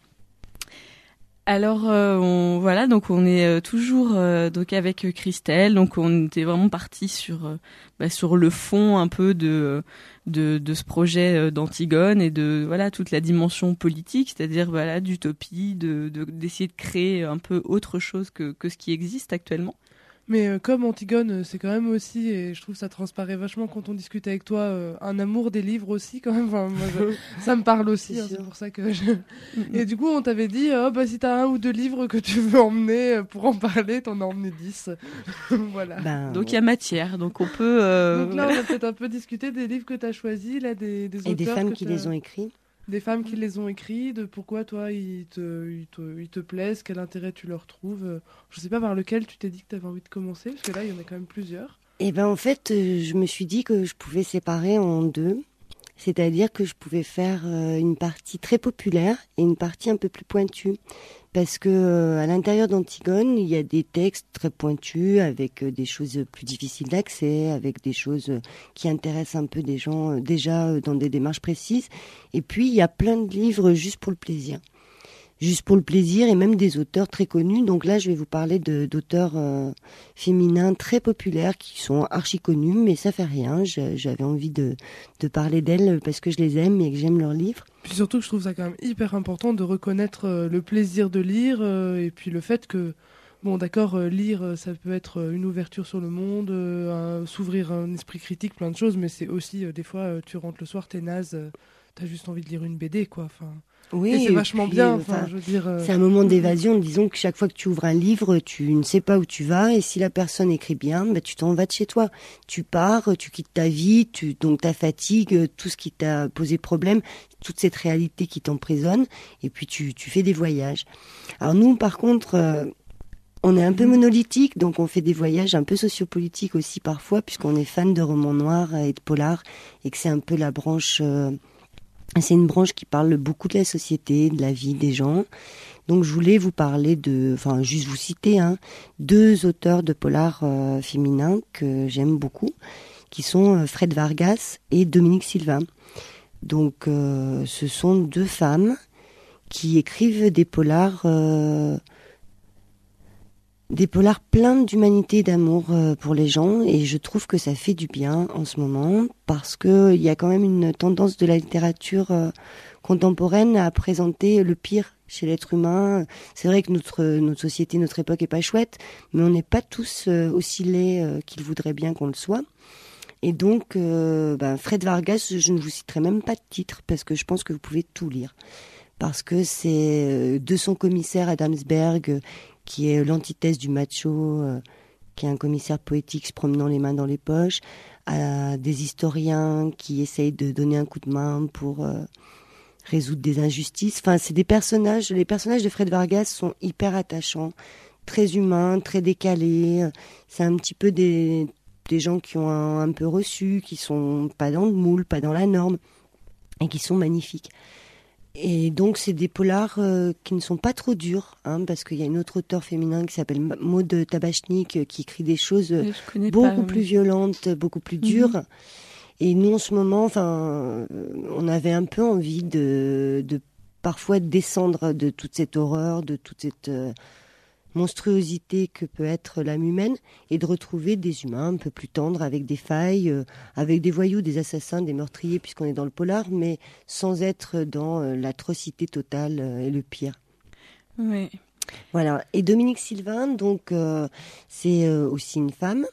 Alors euh, on, voilà, donc on est euh, toujours euh, donc avec Christelle. Donc on était vraiment parti sur euh, bah, sur le fond un peu de de de ce projet euh, d'Antigone et de voilà toute la dimension politique, c'est-à-dire voilà d'utopie, de de d'essayer de créer un peu autre chose que que ce qui existe actuellement. Mais euh, comme Antigone, c'est quand même aussi, et je trouve que ça transparaît vachement quand on discute avec toi, euh, un amour des livres aussi quand même. Enfin, moi, je, ça me parle aussi, c'est, hein, c'est pour ça que je... Et du coup, on t'avait dit, oh, bah, si t'as un ou deux livres que tu veux emmener pour en parler, t'en as emmené dix. Voilà. Ben, donc il y a matière, donc on peut... Euh... Donc là, on va peut-être un peu discuter des livres que t'as choisis, là, des, des auteurs. Et des femmes que qui t'as... les ont écrits. Des femmes qui les ont écrits, de pourquoi toi ils te, ils te, ils te plaisent, quel intérêt tu leur trouves. Je sais pas par lequel tu t'es dit que tu avais envie de commencer, parce que là il y en a quand même plusieurs. Et ben en fait, euh, je me suis dit que je pouvais séparer en deux, c'est-à-dire que je pouvais faire euh, une partie très populaire et une partie un peu plus pointue. Parce que euh, à l'intérieur d'Antigone, il y a des textes très pointus avec euh, des choses plus difficiles d'accès, avec des choses euh, qui intéressent un peu des gens euh, déjà euh, dans des démarches précises. Et puis il y a plein de livres juste pour le plaisir, juste pour le plaisir, et même des auteurs très connus. Donc là, je vais vous parler de, d'auteurs euh, féminins très populaires qui sont archi connus, mais ça fait rien. Je, j'avais envie de, de parler d'elles parce que je les aime et que j'aime leurs livres. Puis surtout, je trouve ça quand même hyper important de reconnaître euh, le plaisir de lire euh, et puis le fait que, bon, d'accord, euh, lire, euh, ça peut être euh, une ouverture sur le monde, euh, un, s'ouvrir un esprit critique, plein de choses, mais c'est aussi, euh, des fois, euh, tu rentres le soir, t'es naze, euh, t'as juste envie de lire une B D, quoi. Enfin, oui, et c'est vachement puis, bien, enfin, je veux dire... Euh... C'est un moment d'évasion. Disons que chaque fois que tu ouvres un livre, tu ne sais pas où tu vas, et si la personne écrit bien, bah, tu t'en vas de chez toi. Tu pars, tu quittes ta vie, tu, donc ta fatigue, tout ce qui t'a posé problème, toute cette réalité qui t'emprisonne, et puis tu, tu fais des voyages. Alors nous, par contre... Euh, on est un peu monolithique, donc on fait des voyages un peu sociopolitiques aussi parfois, puisqu'on est fan de romans noirs et de polars, et que c'est un peu la branche... Euh, c'est une branche qui parle beaucoup de la société, de la vie des gens. Donc je voulais vous parler de... Enfin, juste vous citer, hein, deux auteurs de polars euh, féminins que j'aime beaucoup, qui sont euh, Fred Vargas et Dominique Silva. Donc euh, ce sont deux femmes qui écrivent des polars... Euh, Des polars pleins d'humanité et d'amour euh, pour les gens, et je trouve que ça fait du bien en ce moment, parce que il y a quand même une tendance de la littérature euh, contemporaine à présenter le pire chez l'être humain. C'est vrai que notre notre société, notre époque est pas chouette, mais on n'est pas tous euh, aussi laids euh, qu'ils voudraient bien qu'on le soit. Et donc, euh, ben, Fred Vargas, je ne vous citerai même pas de titre, parce que je pense que vous pouvez tout lire. parce que c'est de son commissaire Adamsberg, qui est l'antithèse du macho, euh, qui est un commissaire poétique se promenant les mains dans les poches, à des historiens qui essayent de donner un coup de main pour euh, résoudre des injustices. Enfin, c'est des personnages, les personnages de Fred Vargas sont hyper attachants, très humains, très décalés. C'est un petit peu des, des gens qui ont un, un peu reçu, qui sont pas dans le moule, pas dans la norme, et qui sont magnifiques. Et donc, c'est des polars euh, qui ne sont pas trop durs, hein, parce qu'il y a une autre auteure féminin qui s'appelle Maud Tabachnik, euh, qui écrit des choses euh, beaucoup pas, plus mais... violentes, beaucoup plus dures. Mm-hmm. Et nous, en ce moment, enfin, on avait un peu envie de, de parfois descendre de toute cette horreur, de toute cette euh, monstruosité que peut être l'âme humaine, et de retrouver des humains un peu plus tendres, avec des failles, euh, avec des voyous, des assassins, des meurtriers, puisqu'on est dans le polar, mais sans être dans euh, l'atrocité totale euh, et le pire. Oui. Voilà. Et Dominique Sylvain, donc, euh, c'est euh, aussi une femme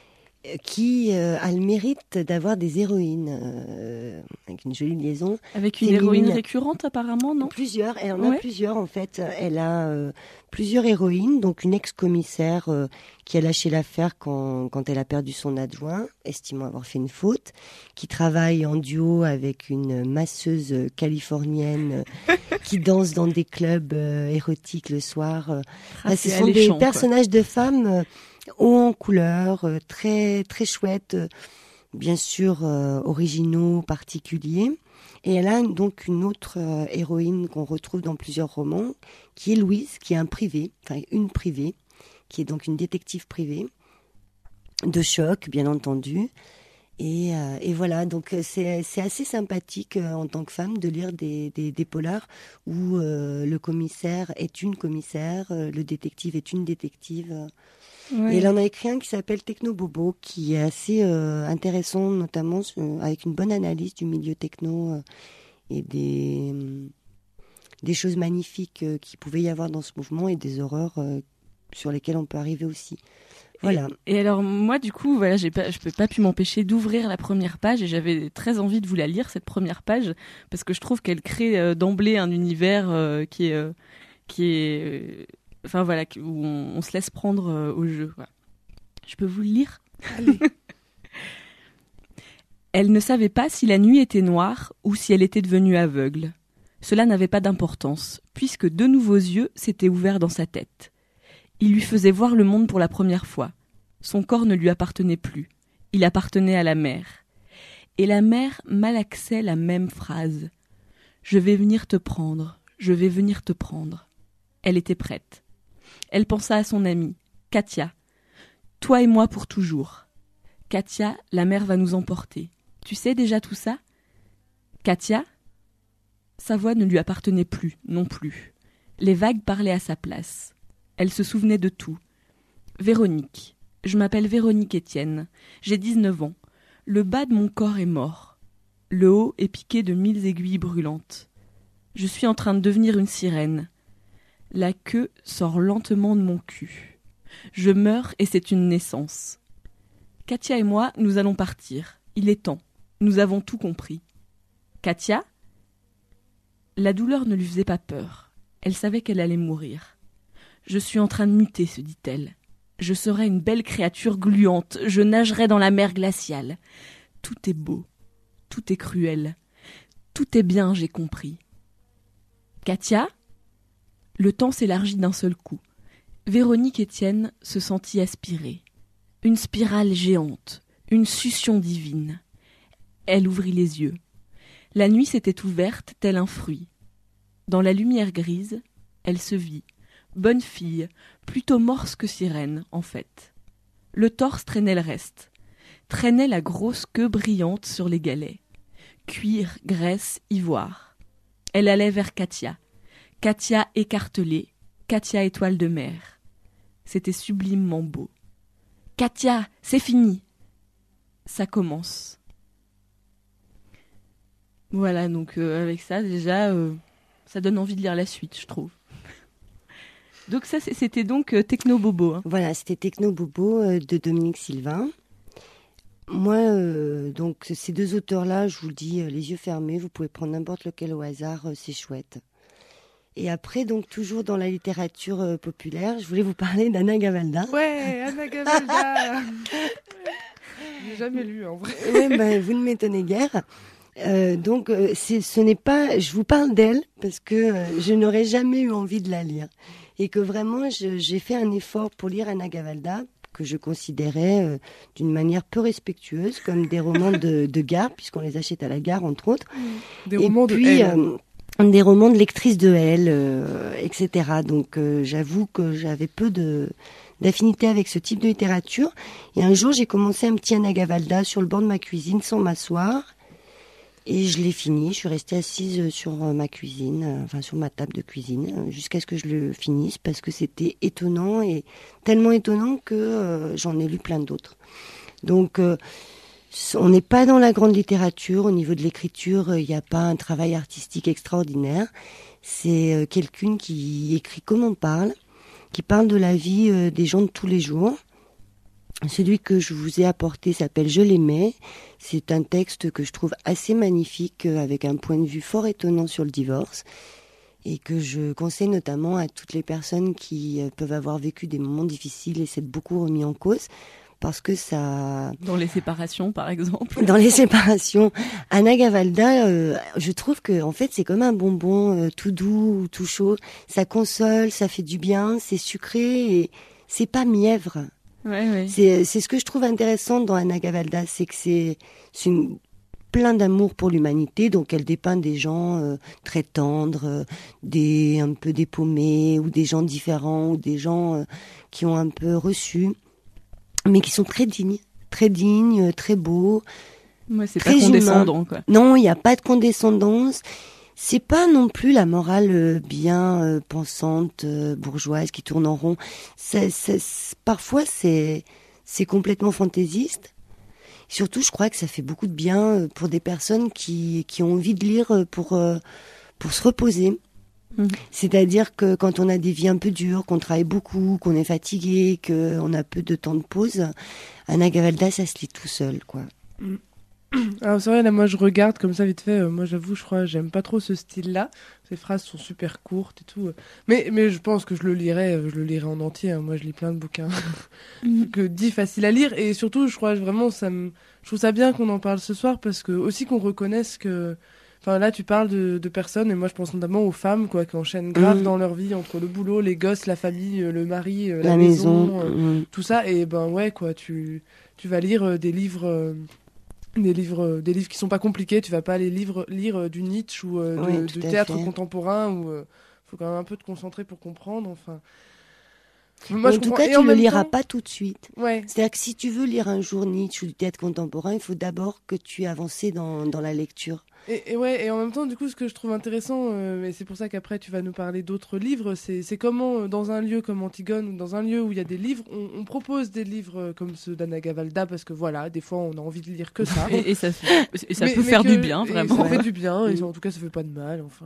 qui euh, a le mérite d'avoir des héroïnes, euh, avec une jolie liaison. Avec une féminine. Héroïne récurrente apparemment, non ? Plusieurs, elle en ouais. a plusieurs en fait. Elle a euh, plusieurs héroïnes, donc une ex-commissaire euh, qui a lâché l'affaire quand, quand elle a perdu son adjoint, estimant avoir fait une faute, qui travaille en duo avec une masseuse californienne euh, qui danse dans des clubs euh, érotiques le soir. Euh. Ah, Là, ce sont des personnages quoi. de femmes... Euh, haut en couleur, euh, très très chouette, euh, bien sûr euh, originaux, particuliers. Et elle a donc une autre euh, héroïne qu'on retrouve dans plusieurs romans, qui est Louise, qui est un privé, enfin une privée, qui est donc une détective privée, de choc, bien entendu. Et, euh, et voilà, donc c'est, c'est assez sympathique euh, en tant que femme de lire des, des, des polars où euh, le commissaire est une commissaire, euh, le détective est une détective. Euh, Oui. Et elle en a écrit un qui s'appelle Techno Bobo, qui est assez euh, intéressant, notamment euh, avec une bonne analyse du milieu techno euh, et des, euh, des choses magnifiques euh, qu'il pouvait y avoir dans ce mouvement et des horreurs euh, sur lesquelles on peut arriver aussi. Voilà. Et, et alors moi du coup, voilà, j'ai pas, je peux pas pu m'empêcher d'ouvrir la première page et j'avais très envie de vous la lire cette première page parce que je trouve qu'elle crée euh, d'emblée un univers euh, qui est, euh, qui est euh, Enfin voilà, où on, on se laisse prendre euh, au jeu. Voilà. Je peux vous le lire ? Allez. Elle ne savait pas si la nuit était noire ou si elle était devenue aveugle. Cela n'avait pas d'importance, puisque deux nouveaux yeux s'étaient ouverts dans sa tête. Ils lui faisaient voir le monde pour la première fois. Son corps ne lui appartenait plus. Il appartenait à la mer. Et la mer malaxait la même phrase. « Je vais venir te prendre, je vais venir te prendre. » Elle était prête. Elle pensa à son amie, Katia. « Toi et moi pour toujours. Katia, la mer va nous emporter. Tu sais déjà tout ça ? Katia ?» Sa voix ne lui appartenait plus, non plus. Les vagues parlaient à sa place. Elle se souvenait de tout. « Véronique. Je m'appelle Véronique Étienne. J'ai dix-neuf ans. Le bas de mon corps est mort. Le haut est piqué de mille aiguilles brûlantes. Je suis en train de devenir une sirène. La queue sort lentement de mon cul. Je meurs et c'est une naissance. Katia et moi, nous allons partir. Il est temps. Nous avons tout compris. Katia ? La douleur ne lui faisait pas peur. Elle savait qu'elle allait mourir. Je suis en train de muter, se dit-elle. Je serai une belle créature gluante. Je nagerai dans la mer glaciale. Tout est beau. Tout est cruel. Tout est bien, j'ai compris. Katia ? Le temps s'élargit d'un seul coup. Véronique Étienne se sentit aspirer. Une spirale géante, une succion divine. Elle ouvrit les yeux. La nuit s'était ouverte tel un fruit. Dans la lumière grise, elle se vit. Bonne fille, plutôt morse que sirène, en fait. Le torse traînait le reste. Traînait la grosse queue brillante sur les galets. Cuir, graisse, ivoire. Elle allait vers Katia. Katia écartelée, Katia étoile de mer. C'était sublimement beau. « Katia, c'est fini !» Ça commence. Voilà, donc euh, avec ça, déjà, euh, ça donne envie de lire la suite, je trouve. Donc ça, c'était donc euh, Techno Bobo. Hein. Voilà, c'était Techno Bobo euh, de Dominique Sylvain. Moi, euh, donc ces deux auteurs-là, je vous le dis, euh, les yeux fermés, vous pouvez prendre n'importe lequel au hasard, euh, c'est chouette. Et après, donc, toujours dans la littérature euh, populaire, je voulais vous parler d'Anna Gavalda. Ouais, Anna Gavalda. Je n'ai jamais lu, en vrai. Ouais, ben, vous ne m'étonnez guère. Euh, donc, euh, c'est, ce n'est pas... Je vous parle d'elle parce que euh, je n'aurais jamais eu envie de la lire. Et que vraiment, je, j'ai fait un effort pour lire Anna Gavalda, que je considérais euh, d'une manière peu respectueuse, comme des romans de, de gare, puisqu'on les achète à la gare, entre autres. Des Et romans puis, de elle. Euh, des romans de lectrices de elle, euh, et cetera. Donc, euh, j'avoue que j'avais peu de, d'affinité avec ce type de littérature. Et un jour, j'ai commencé un petit Anna Gavalda sur le bord de ma cuisine sans m'asseoir. Et je l'ai fini. Je suis restée assise sur ma cuisine, euh, enfin sur ma table de cuisine, euh, jusqu'à ce que je le finisse, parce que c'était étonnant, et tellement étonnant que euh, j'en ai lu plein d'autres. Donc, euh, on n'est pas dans la grande littérature. Au niveau de l'écriture, il n'y a pas un travail artistique extraordinaire. C'est euh, quelqu'une qui écrit comme on parle, qui parle de la vie euh, des gens de tous les jours. Celui que je vous ai apporté s'appelle « Je l'aimais ». C'est un texte que je trouve assez magnifique, euh, avec un point de vue fort étonnant sur le divorce, et que je conseille notamment à toutes les personnes qui euh, peuvent avoir vécu des moments difficiles et s'être beaucoup remis en cause. Parce que ça... Dans les séparations, par exemple. Dans les séparations. Anna Gavalda, euh, je trouve que en fait, c'est comme un bonbon euh, tout doux, tout chaud. Ça console, ça fait du bien, c'est sucré et c'est pas mièvre. Ouais, ouais. C'est, c'est ce que je trouve intéressant dans Anna Gavalda, c'est que c'est, c'est une, plein d'amour pour l'humanité. Donc elle dépeint des gens euh, très tendres, euh, des un peu dépaumés, ou des gens différents, ou des gens euh, qui ont un peu reçu, mais qui sont très dignes, très dignes, très beaux. Ouais, c'est très pas condescendant, quoi. Non, il n'y a pas de condescendance. C'est pas non plus la morale euh, bien euh, pensante, euh, bourgeoise, qui tourne en rond. C'est, c'est, c'est, parfois, c'est, c'est complètement fantaisiste. Surtout, je crois que ça fait beaucoup de bien pour des personnes qui, qui ont envie de lire pour, euh, pour se reposer. Mmh. C'est-à-dire que quand on a des vies un peu dures, qu'on travaille beaucoup, qu'on est fatigué, qu'on a peu de temps de pause, Anna Gavalda, ça se lit tout seul, quoi. Mmh. Alors c'est vrai, là, moi je regarde comme ça vite fait, euh, moi j'avoue, je crois, j'aime pas trop ce style-là. Ces phrases sont super courtes et tout. Mais, mais je pense que je le lirai, je le lirai en entier. Hein. Moi je lis plein de bouquins que dit facile à lire. Et surtout, je crois vraiment, ça me... je trouve ça bien qu'on en parle ce soir, parce que aussi qu'on reconnaisse que... Enfin là, tu parles de, de personnes, et moi je pense notamment aux femmes, quoi, qui enchaînent grave mmh. dans leur vie, entre le boulot, les gosses, la famille, le mari, la, la maison, maison euh, mmh. tout ça. Et ben ouais, quoi, tu, tu vas lire euh, des livres... Euh, Des livres, des livres qui sont pas compliqués, tu vas pas aller livre, lire du Nietzsche ou euh, oui, de, du théâtre fait. contemporain, où il euh, faut quand même un peu te concentrer pour comprendre. Enfin, moi, en je tout comprends. cas, Et tu en ne le liras temps... pas tout de suite. Ouais. C'est-à-dire que si tu veux lire un jour Nietzsche ou du théâtre contemporain, il faut d'abord que tu aies avancé dans, dans la lecture. Et, et ouais, et en même temps, du coup, ce que je trouve intéressant, euh, et c'est pour ça qu'après tu vas nous parler d'autres livres, c'est, c'est comment, euh, dans un lieu comme Antigone, ou dans un lieu où il y a des livres, on, on propose des livres euh, comme ceux d'Anna Gavalda, parce que voilà, des fois on a envie de lire que ça. et, et ça, fait, et ça mais, peut mais faire que, du bien, vraiment. Ça fait du bien, et en tout cas ça fait pas de mal, enfin.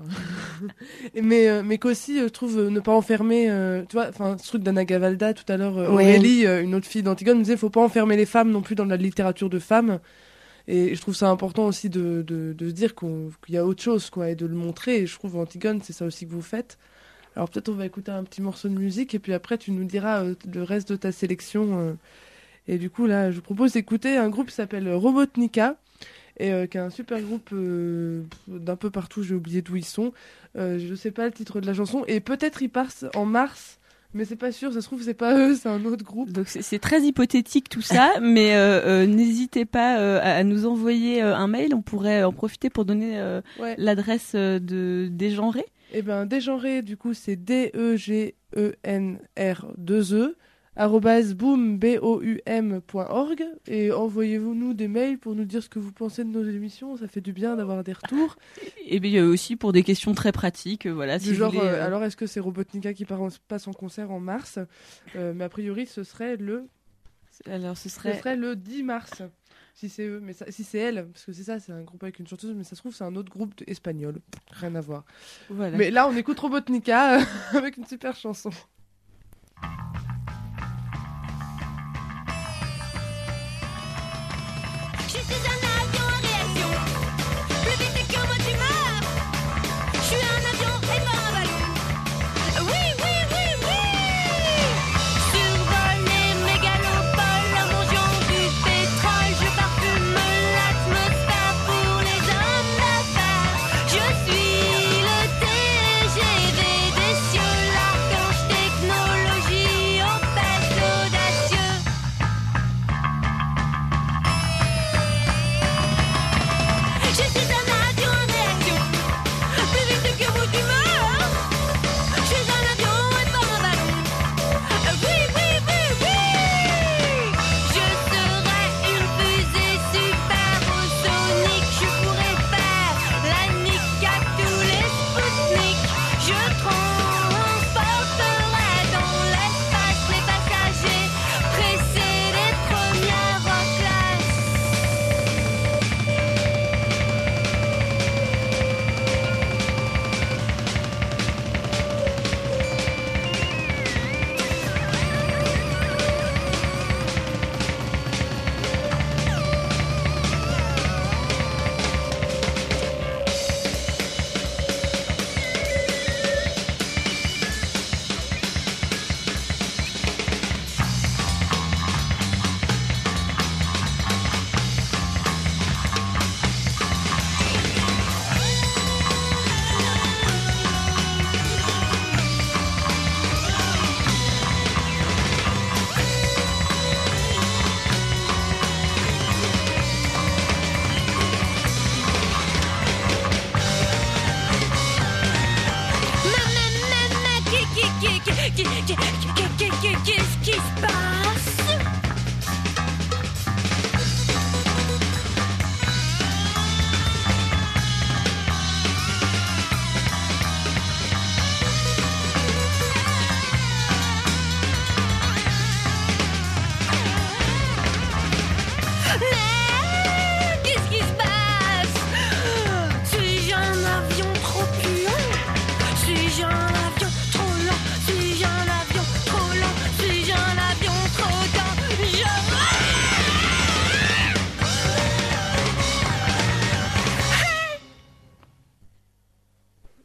et mais, euh, mais qu'aussi, euh, je trouve, euh, ne pas enfermer, euh, tu vois, enfin, ce truc d'Anna Gavalda, tout à l'heure, euh, ouais. Aurélie, euh, une autre fille d'Antigone, me disait, faut pas enfermer les femmes non plus dans la littérature de femmes. Et je trouve ça important aussi de, de, de se dire qu'on, qu'il y a autre chose, quoi, et de le montrer. Et je trouve, Antigone, c'est ça aussi que vous faites. Alors peut-être on va écouter un petit morceau de musique, et puis après tu nous diras euh, le reste de ta sélection. Euh. Et du coup, là, je vous propose d'écouter un groupe qui s'appelle Robotnika, et euh, qui est un super groupe euh, d'un peu partout, j'ai oublié d'où ils sont. Euh, je sais pas le titre de la chanson, et peut-être ils partent en mars. Mais c'est pas sûr, ça se trouve c'est pas eux, c'est un autre groupe. Donc c'est, c'est très hypothétique tout ça, mais euh, euh, n'hésitez pas euh, à, à nous envoyer euh, un mail, on pourrait en profiter pour donner euh, ouais. l'adresse euh, de Dégenré. Eh ben Dégenré, du coup c'est D E G E N R deux E arobase boum b o u m point org, et envoyez-vous-nous des mails pour nous dire ce que vous pensez de nos émissions, ça fait du bien d'avoir des retours. Et bien aussi pour des questions très pratiques, voilà. Du si genre, vous voulez, euh... alors est-ce que c'est Robotnika qui part en, passe en concert en mars, euh, mais a priori ce serait le, alors ce serait, ce serait le dix mars. Si c'est eux, mais ça, si c'est elle, parce que c'est ça, c'est un groupe avec une chanteuse, mais ça se trouve c'est un autre groupe espagnol, rien à voir. Voilà. Mais là on écoute Robotnika avec une super chanson. Je suis un avion et pas un ballon.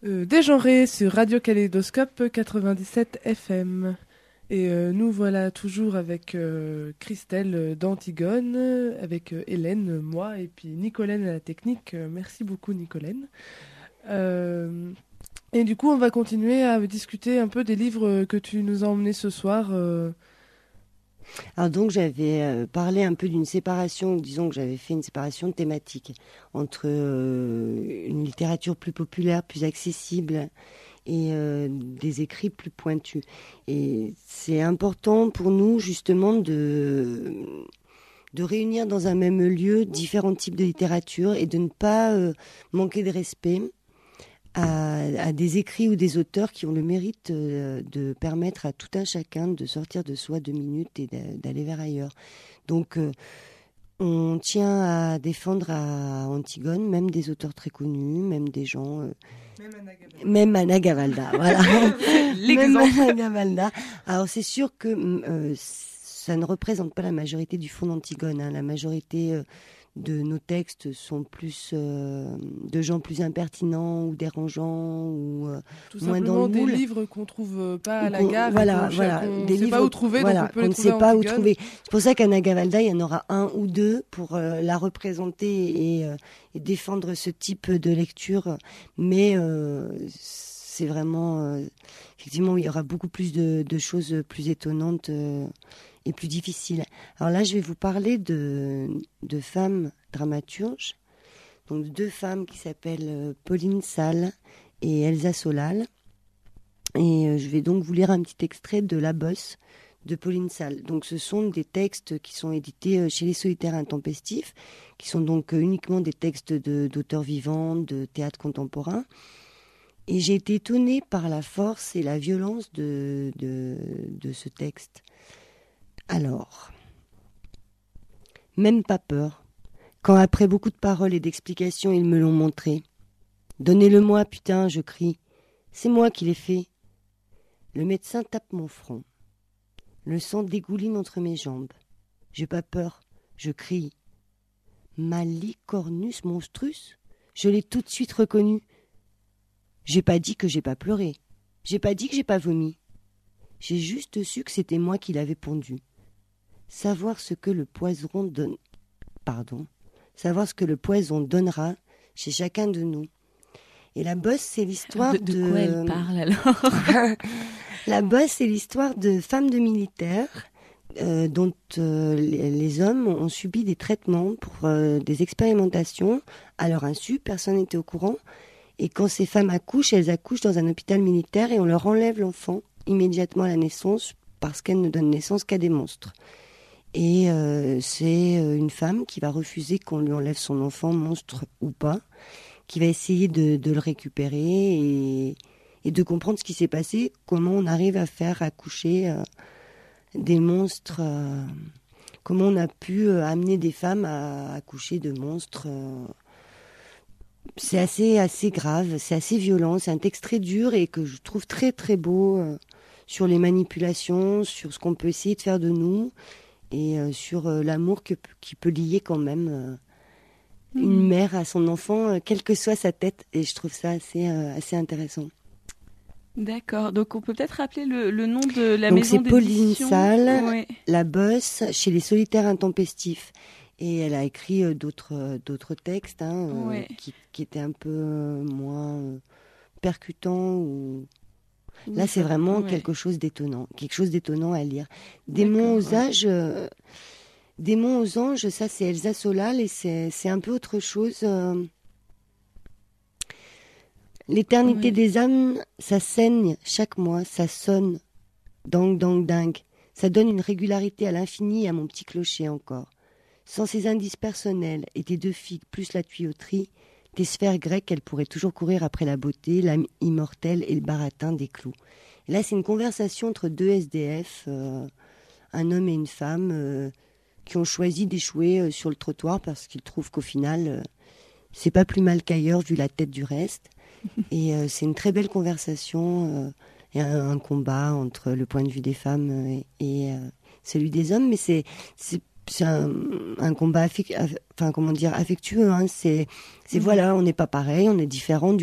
Euh, dégenré sur Radio Kaléidoscope quatre-vingt-dix-sept F M. Et euh, nous voilà toujours avec euh, Christelle d'Antigone, avec euh, Hélène, moi, et puis Nicolène à la technique. Euh, merci beaucoup Nicolène. Euh, et du coup, on va continuer à discuter un peu des livres que tu nous as emmenés ce soir. Euh... Alors donc j'avais euh, parlé un peu d'une séparation, disons que j'avais fait une séparation thématique entre euh, une littérature plus populaire, plus accessible et euh, des écrits plus pointus. Et c'est important pour nous justement de, de réunir dans un même lieu différents types de littérature et de ne pas euh, manquer de respect À, à des écrits ou des auteurs qui ont le mérite euh, de permettre à tout un chacun de sortir de soi deux minutes et d'aller vers ailleurs. Donc, euh, on tient à défendre à Antigone, même des auteurs très connus, même des gens... Euh, même Anna Gavalda. Même Anna Gavalda, voilà. Même Anna Gavalda. Alors, c'est sûr que euh, ça ne représente pas la majorité du fond d'Antigone. Hein. La majorité... Euh, de nos textes sont plus euh, de gens plus impertinents ou dérangeants ou euh, tout moins simplement dans le moule. Des livres qu'on trouve pas à la gare, voilà, et voilà, qu'on des ne sait livres pas où trouver, voilà, donc on peut qu'on les ne sait pas où Antigone. trouver. C'est pour ça qu'Anna Gavalda, il y en aura un ou deux pour euh, la représenter et, euh, et défendre ce type de lecture, mais euh, c'est vraiment euh, effectivement il y aura beaucoup plus de, de choses plus étonnantes euh, et plus difficiles. Alors là, je vais vous parler de, de femmes dramaturges, donc deux femmes qui s'appellent Pauline Sall et Elsa Solal. Et euh, je vais donc vous lire un petit extrait de La Bosse de Pauline Sall. Donc ce sont des textes qui sont édités chez les Solitaires Intempestifs, qui sont donc uniquement des textes de, d'auteurs vivants, de théâtre contemporain. Et j'ai été étonnée par la force et la violence de, de, de ce texte. Alors, même pas peur, quand après beaucoup de paroles et d'explications, ils me l'ont montré. Donnez-le-moi, putain, je crie. C'est moi qui l'ai fait. Le médecin tape mon front. Le sang dégouline entre mes jambes. J'ai pas peur, je crie. Malicornus monstrus? Je l'ai tout de suite reconnu. J'ai pas dit que j'ai pas pleuré. J'ai pas dit que j'ai pas vomi. J'ai juste su que c'était moi qui l'avais pondu. Savoir ce que le poison donne... Pardon. Savoir ce que le poison donnera chez chacun de nous. Et La Bosse, c'est l'histoire de... De, de... quoi elle parle alors? La Bosse, c'est l'histoire de femmes de militaires euh, dont euh, les, les hommes ont subi des traitements pour euh, des expérimentations. À leur insu, personne n'était au courant. Et quand ces femmes accouchent, elles accouchent dans un hôpital militaire et on leur enlève l'enfant immédiatement à la naissance parce qu'elles ne donnent naissance qu'à des monstres. Et euh, c'est une femme qui va refuser qu'on lui enlève son enfant, monstre ou pas, qui va essayer de, de le récupérer et, et de comprendre ce qui s'est passé, comment on arrive à faire accoucher euh, des monstres, euh, comment on a pu euh, amener des femmes à accoucher de monstres. Euh, c'est assez, assez grave, c'est assez violent, c'est un texte très dur et que je trouve très très beau euh, sur les manipulations, sur ce qu'on peut essayer de faire de nous et euh, sur euh, l'amour que, qui peut lier quand même euh, mmh. une mère à son enfant, euh, quelle que soit sa tête. Et je trouve ça assez, euh, assez intéressant. D'accord, donc on peut peut-être rappeler le, le nom de la donc maison d'édition. Donc c'est Pauline Sall, ouais. La Bosse, chez les Solitaires Intempestifs. Et elle a écrit euh, d'autres, euh, d'autres textes hein, euh, ouais. qui, qui étaient un peu euh, moins euh, percutants. Ou... Là, c'est vraiment ouais. quelque chose d'étonnant, quelque chose d'étonnant à lire. Démons aux âges, euh, Démons aux anges, ça c'est Elsa Solal et c'est, c'est un peu autre chose. Euh... L'éternité oui. des âmes, ça saigne chaque mois, ça sonne, dang dang dang. Ça donne une régularité à l'infini à mon petit clocher encore. Sans ces indices personnels et tes deux figues plus la tuyauterie, tes sphères grecques, elles pourraient toujours courir après la beauté, l'âme immortelle et le baratin des clous. Et là, c'est une conversation entre deux S D F, euh, un homme et une femme, euh, qui ont choisi d'échouer euh, sur le trottoir parce qu'ils trouvent qu'au final, euh, c'est pas plus mal qu'ailleurs vu la tête du reste. Et euh, c'est une très belle conversation euh, et un, un combat entre le point de vue des femmes et, et euh, celui des hommes, mais c'est c'est c'est un, un combat affec, aff, enfin comment dire affectueux hein. c'est c'est mmh. voilà, on n'est pas pareil, on est différent, du coup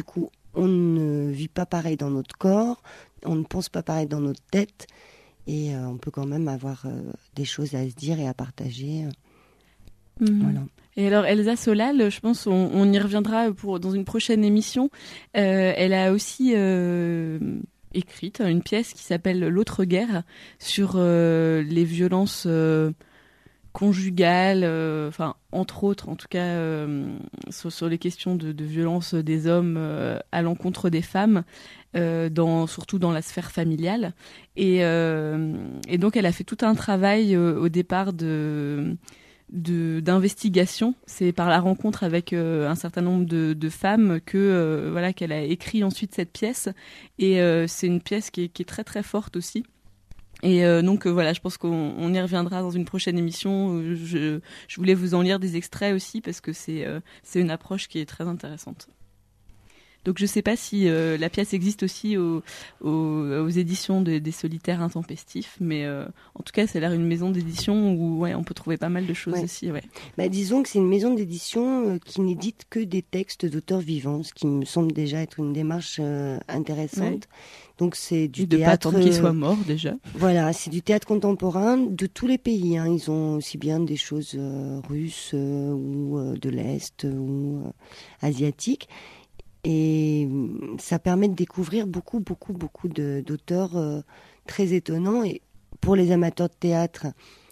on ne vit pas pareil dans notre corps, on ne pense pas pareil dans notre tête, et euh, on peut quand même avoir euh, des choses à se dire et à partager. Mmh. Voilà. Et alors Elsa Solal, je pense on, on y reviendra pour, dans une prochaine émission. Euh, elle a aussi euh, écrite une pièce qui s'appelle L'autre guerre sur euh, les violences euh, conjugales, enfin euh, entre autres en tout cas euh, sur, sur les questions de, de violence des hommes euh, à l'encontre des femmes, euh, dans, surtout dans la sphère familiale. Et, euh, et donc elle a fait tout un travail euh, au départ de... De, d'investigation. C'est par la rencontre avec euh, un certain nombre de, de femmes que euh, voilà qu'elle a écrit ensuite cette pièce, et euh, c'est une pièce qui est, qui est très très forte aussi. Et euh, donc euh, voilà, je pense qu'on on y reviendra dans une prochaine émission. Je, je voulais vous en lire des extraits aussi parce que c'est euh, c'est une approche qui est très intéressante. Donc je ne sais pas si euh, la pièce existe aussi aux, aux, aux éditions de, des Solitaires Intempestifs, mais euh, en tout cas, c'est l'air une maison d'édition où ouais, on peut trouver pas mal de choses ouais. aussi. Ouais. Bah, disons que c'est une maison d'édition euh, qui n'édite que des textes d'auteurs vivants, ce qui me semble déjà être une démarche euh, intéressante. Ouais. Donc c'est du Et de théâtre. pas attendre qu'ils soient morts déjà. Voilà, c'est du théâtre contemporain de tous les pays. Hein. Ils ont aussi bien des choses euh, russes euh, ou euh, de l'Est euh, ou euh, asiatiques. Et ça permet de découvrir beaucoup, beaucoup, beaucoup de, d'auteurs euh, très étonnants. Et pour les amateurs de théâtre,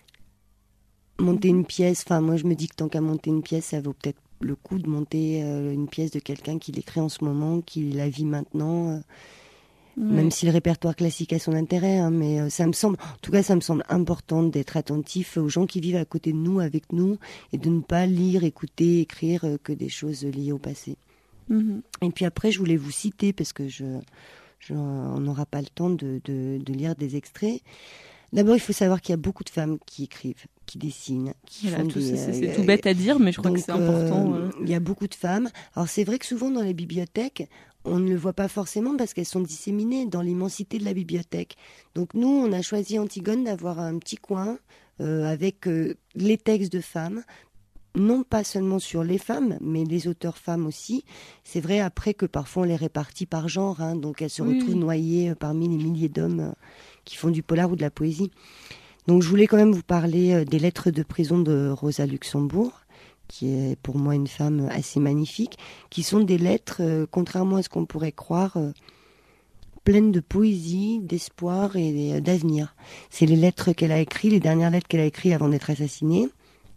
monter une pièce, enfin moi je me dis que tant qu'à monter une pièce, ça vaut peut-être le coup de monter euh, une pièce de quelqu'un qui l'écrit en ce moment, qui la vit maintenant, euh, oui. Même si le répertoire classique a son intérêt, hein, mais euh, ça me semble, en tout cas ça me semble important d'être attentif aux gens qui vivent à côté de nous, avec nous, et de ne pas lire, écouter, écrire euh, que des choses liées au passé. Mmh. Et puis après, je voulais vous citer, parce que je, je, on n'aura pas le temps de, de, de lire des extraits. D'abord, il faut savoir qu'il y a beaucoup de femmes qui écrivent, qui dessinent, qui voilà, font tout des... C'est, c'est tout bête à dire, mais je crois donc, que c'est important. Euh, il y a beaucoup de femmes. Alors c'est vrai que souvent dans les bibliothèques, on ne le voit pas forcément parce qu'elles sont disséminées dans l'immensité de la bibliothèque. Donc nous, on a choisi Antigone d'avoir un petit coin euh, avec euh, les textes de femmes, non pas seulement sur les femmes, mais les auteurs femmes aussi. C'est vrai après que parfois on les répartit par genre, hein, donc elles se oui. retrouvent noyées parmi les milliers d'hommes qui font du polar ou de la poésie. Donc je voulais quand même vous parler des lettres de prison de Rosa Luxembourg, qui est pour moi une femme assez magnifique, qui sont des lettres, euh, contrairement à ce qu'on pourrait croire, euh, pleines de poésie, d'espoir et euh, d'avenir. C'est les lettres qu'elle a écrites, les dernières lettres qu'elle a écrites avant d'être assassinée.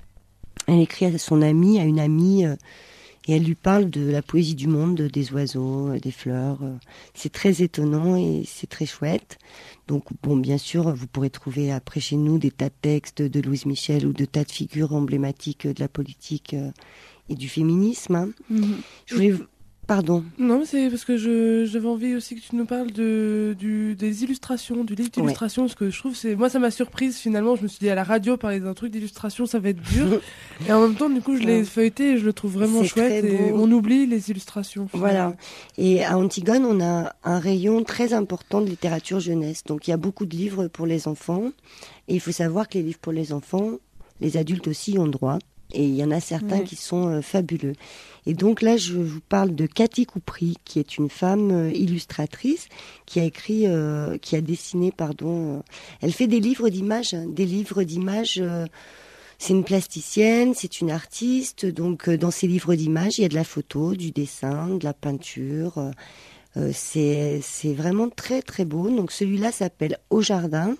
Elle écrit à son amie, à une amie, euh, et elle lui parle de la poésie du monde, des oiseaux, euh, des fleurs. Euh. C'est très étonnant et c'est très chouette. Donc, bon, bien sûr, vous pourrez trouver après chez nous des tas de textes de Louise Michel ou de tas de figures emblématiques de la politique euh, et du féminisme. Hein. Mmh. Je voulais... Pardon. Non, c'est parce que je, j'avais envie aussi que tu nous parles de, du, des illustrations, du livre d'illustration, ouais. Parce que je trouve, c'est, moi ça m'a surprise finalement, je me suis dit à la radio parler d'un truc d'illustration ça va être dur, et en même temps du coup je l'ai feuilleté et je le trouve vraiment c'est chouette, et on oublie les illustrations. Voilà, et à Antigone on a un rayon très important de littérature jeunesse, donc il y a beaucoup de livres pour les enfants, et il faut savoir que les livres pour les enfants, les adultes aussi ont droit. Et il y en a certains oui. qui sont euh, fabuleux. Et donc là, je vous parle de Cathy Coupry, qui est une femme euh, illustratrice, qui a écrit, euh, qui a dessiné, pardon. Euh, elle fait des livres d'images, hein, des livres d'images. Euh, c'est une plasticienne, c'est une artiste. Donc euh, dans ces livres d'images, il y a de la photo, du dessin, de la peinture. Euh, c'est, c'est vraiment très très beau. Donc celui-là s'appelle Au Jardin,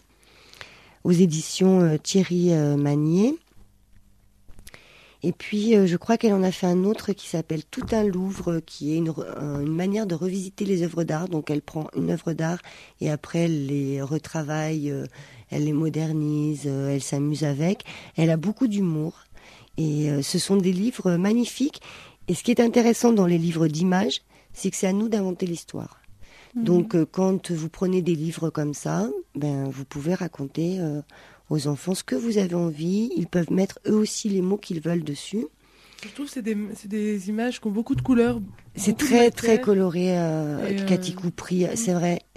aux éditions euh, Thierry euh, Magnier. Et puis, euh, je crois qu'elle en a fait un autre qui s'appelle Tout un Louvre, qui est une, euh, une manière de revisiter les œuvres d'art. Donc, elle prend une œuvre d'art et après, elle les retravaille, euh, elle les modernise, euh, elle s'amuse avec. Elle a beaucoup d'humour. Et euh, ce sont des livres magnifiques. Et ce qui est intéressant dans les livres d'images, c'est que c'est à nous d'inventer l'histoire. Mmh. Donc, euh, quand vous prenez des livres comme ça, ben, vous pouvez raconter... Euh, aux enfants ce que vous avez envie, ils peuvent mettre eux aussi les mots qu'ils veulent dessus. Surtout c'est des, c'est des images qui ont beaucoup de couleurs. C'est très très coloré, euh, Cathy euh... Coupry, c'est vrai,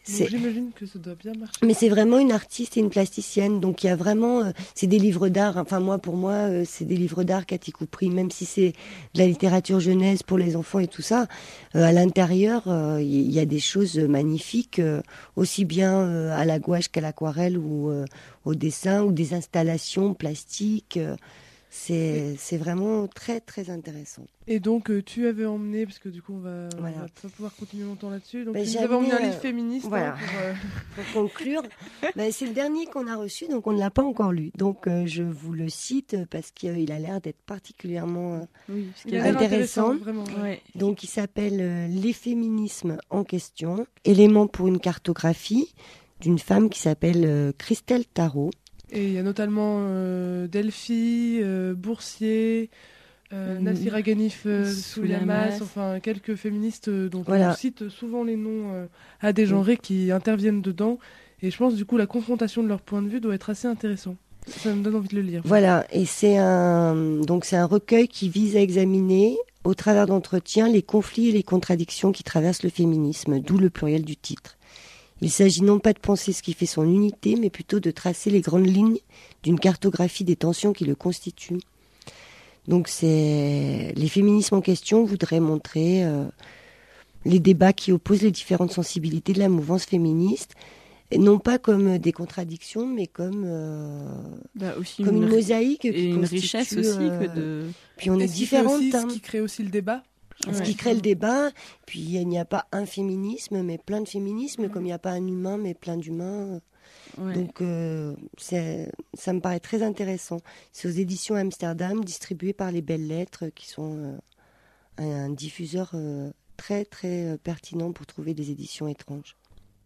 Donc, j'imagine que ça doit bien marcher. Mais c'est vraiment une artiste et une plasticienne. Donc il y a vraiment, euh, c'est des livres d'art. Enfin moi, pour moi, euh, c'est des livres d'art Cathy Coupery, même si c'est de la littérature jeunesse pour les enfants et tout ça. Euh, à l'intérieur, il euh, y, y a des choses magnifiques, euh, aussi bien euh, à la gouache qu'à l'aquarelle ou euh, au dessin, ou des installations plastiques. Euh, C'est, c'est vraiment très, très intéressant. Et donc, euh, tu avais emmené, parce que du coup, on va, voilà. on va pas pouvoir continuer longtemps là-dessus. Donc, ben, tu nous avais emmené un livre euh, féministe. Voilà. Hein, pour, euh... pour conclure, ben, c'est le dernier qu'on a reçu, donc on ne l'a pas encore lu. Donc, euh, je vous le cite parce qu'il a l'air d'être particulièrement euh, oui, il a intéressant. intéressant vraiment, ouais. Donc, il s'appelle euh, Les féminismes en question, éléments pour une cartographie, d'une femme qui s'appelle euh, Christelle Tarot. Et il y a notamment euh, Delphi, euh, Boursier, euh, mmh. Nafira Ghanif euh, Souliamas, enfin quelques féministes euh, dont voilà. on cite souvent les noms euh, à des genrés mmh. qui interviennent dedans. Et je pense du coup la confrontation de leur point de vue doit être assez intéressant. Ça me donne envie de le lire. Voilà, et c'est un, donc c'est un recueil qui vise à examiner, au travers d'entretiens, les conflits et les contradictions qui traversent le féminisme, d'où le pluriel du titre. Il s'agit non pas de penser ce qui fait son unité, mais plutôt de tracer les grandes lignes d'une cartographie des tensions qui le constituent. Donc c'est les féminismes en question voudraient montrer euh, les débats qui opposent les différentes sensibilités de la mouvance féministe, et non pas comme des contradictions, mais comme, euh, bah aussi comme une, une mosaïque. Et qui une richesse aussi. Euh, que de... Puis on et est différentes. Aussi, hein. Ce qui crée aussi le débat. Ce ouais. qui crée le débat, puis il n'y a pas un féminisme, mais plein de féminismes, mmh. comme il n'y a pas un humain, mais plein d'humains. Ouais. Donc euh, c'est, ça me paraît très intéressant. C'est aux éditions Amsterdam, distribué par les Belles Lettres, qui sont euh, un, un diffuseur euh, très très euh, pertinent pour trouver des éditions étranges.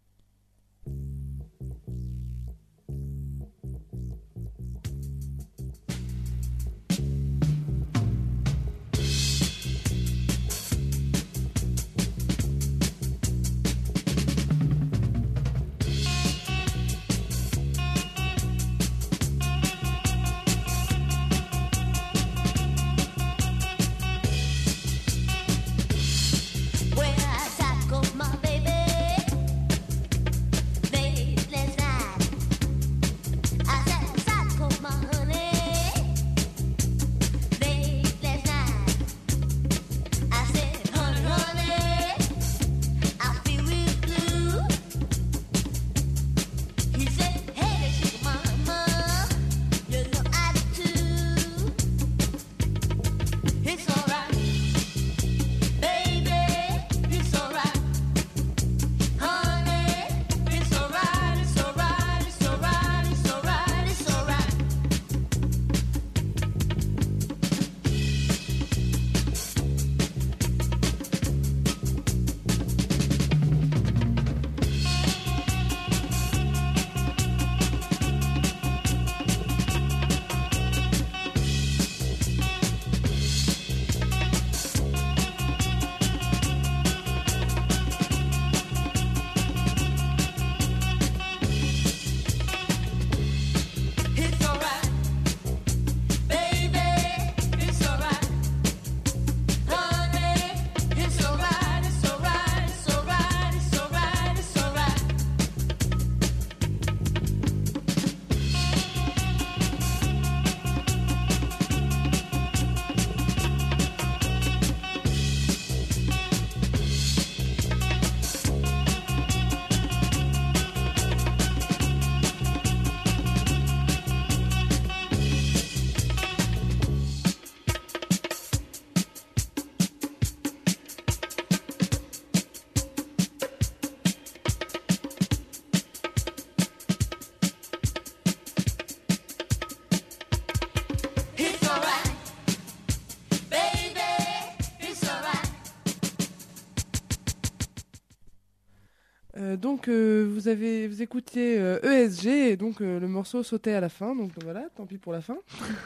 Euh, donc euh, vous avez vous écoutiez euh, E S G et donc euh, le morceau sautait à la fin, donc voilà, tant pis pour la fin.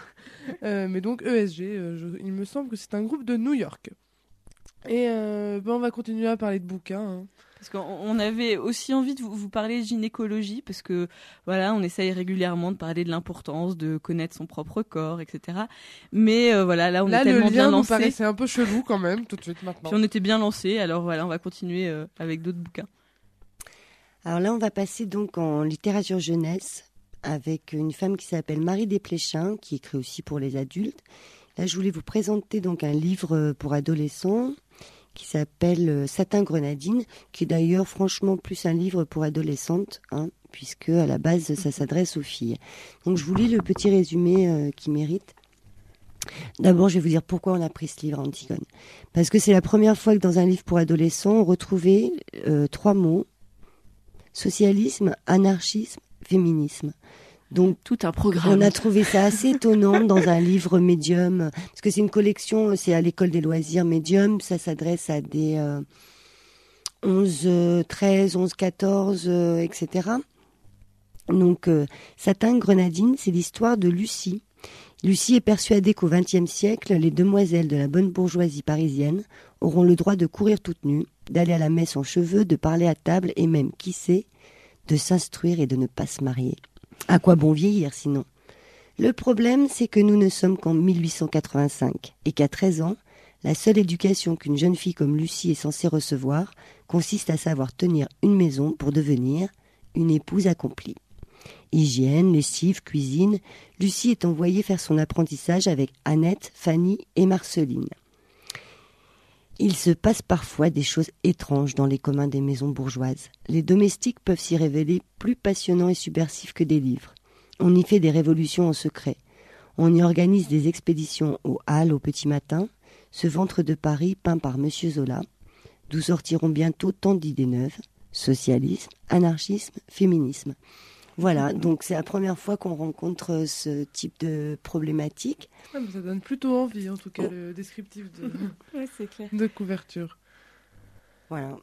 euh, mais donc E S G, euh, je, il me semble que c'est un groupe de New York. Et euh, ben on va continuer à parler de bouquins. Hein. Parce qu'on avait aussi envie de vous, vous parler de gynécologie, parce que voilà, on essaye régulièrement de parler de l'importance de connaître son propre corps, et cetera. Mais euh, voilà, là on là, est tellement bien lancé. Là, le lien nous paraissait un peu chelou quand même, tout de suite maintenant. Puis on était bien lancé, alors voilà, on va continuer euh, avec d'autres bouquins. Alors là, on va passer donc en littérature jeunesse avec une femme qui s'appelle Marie Desplechin, qui écrit aussi pour les adultes. Là, je voulais vous présenter donc un livre pour adolescents qui s'appelle Satin Grenadine, qui est d'ailleurs franchement plus un livre pour adolescentes, hein, puisque à la base, ça s'adresse aux filles. Donc, je vous lis le petit résumé euh, qui mérite. D'abord, je vais vous dire pourquoi on a pris ce livre, Antigone. Parce que c'est la première fois que dans un livre pour adolescents, on retrouvait euh, trois mots: socialisme, anarchisme, féminisme. Donc, tout un programme. On a trouvé ça assez étonnant dans un livre médium, parce que c'est une collection, c'est à l'école des loisirs médium, ça s'adresse à des euh, onze, treize, onze, quatorze, euh, et cetera. Donc, euh, Satin Grenadine, c'est l'histoire de Lucie. Lucie est persuadée qu'au vingtième siècle, les demoiselles de la bonne bourgeoisie parisienne auront le droit de courir toutes nues, d'aller à la messe en cheveux, de parler à table et même, qui sait, de s'instruire et de ne pas se marier. À quoi bon vieillir sinon ? Le problème, c'est que nous ne sommes qu'en mille huit cent quatre-vingt-cinq et qu'à treize ans, la seule éducation qu'une jeune fille comme Lucie est censée recevoir consiste à savoir tenir une maison pour devenir une épouse accomplie. Hygiène, lessive, cuisine, Lucie est envoyée faire son apprentissage avec Annette, Fanny et Marceline. Il se passe parfois des choses étranges dans les communs des maisons bourgeoises. Les domestiques peuvent s'y révéler plus passionnants et subversifs que des livres. On y fait des révolutions en secret. On y organise des expéditions aux Halles au petit matin, ce ventre de Paris peint par Monsieur Zola, d'où sortiront bientôt tant d'idées neuves, socialisme, anarchisme, féminisme. Voilà, donc c'est la première fois qu'on rencontre ce type de problématique. Ah, mais ça donne plutôt envie, en tout cas, oh. le descriptif de, ouais, c'est clair. de couverture. Voilà.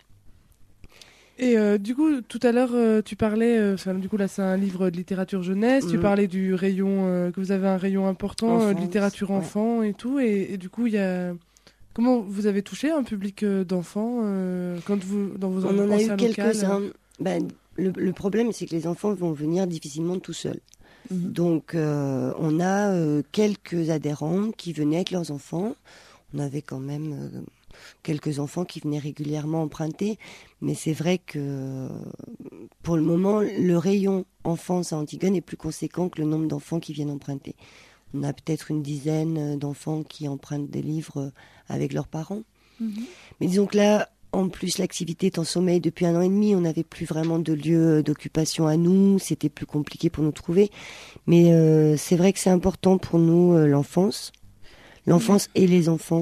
Et euh, du coup, tout à l'heure, euh, tu parlais, euh, enfin, du coup là c'est un livre de littérature jeunesse, mmh. tu parlais du rayon, euh, que vous avez un rayon important, Enfance, euh, de littérature enfant ouais. et tout, et, et du coup il y a... Comment vous avez touché un public euh, d'enfants euh, quand vous, dans vos On en a eu locales, quelques-uns. Ben, le, le problème, c'est que les enfants vont venir difficilement tout seuls. Mmh. Donc, euh, on a euh, quelques adhérents qui venaient avec leurs enfants. On avait quand même euh, quelques enfants qui venaient régulièrement emprunter. Mais c'est vrai que, pour le moment, le rayon enfance à Antigone est plus conséquent que le nombre d'enfants qui viennent emprunter. On a peut-être une dizaine d'enfants qui empruntent des livres avec leurs parents. Mmh. Mais disons que là, en plus, l'activité est en sommeil depuis un an et demi. On n'avait plus vraiment de lieu d'occupation à nous. C'était plus compliqué pour nous trouver. Mais euh, c'est vrai que c'est important pour nous, euh, l'enfance. L'enfance mmh. et les enfants.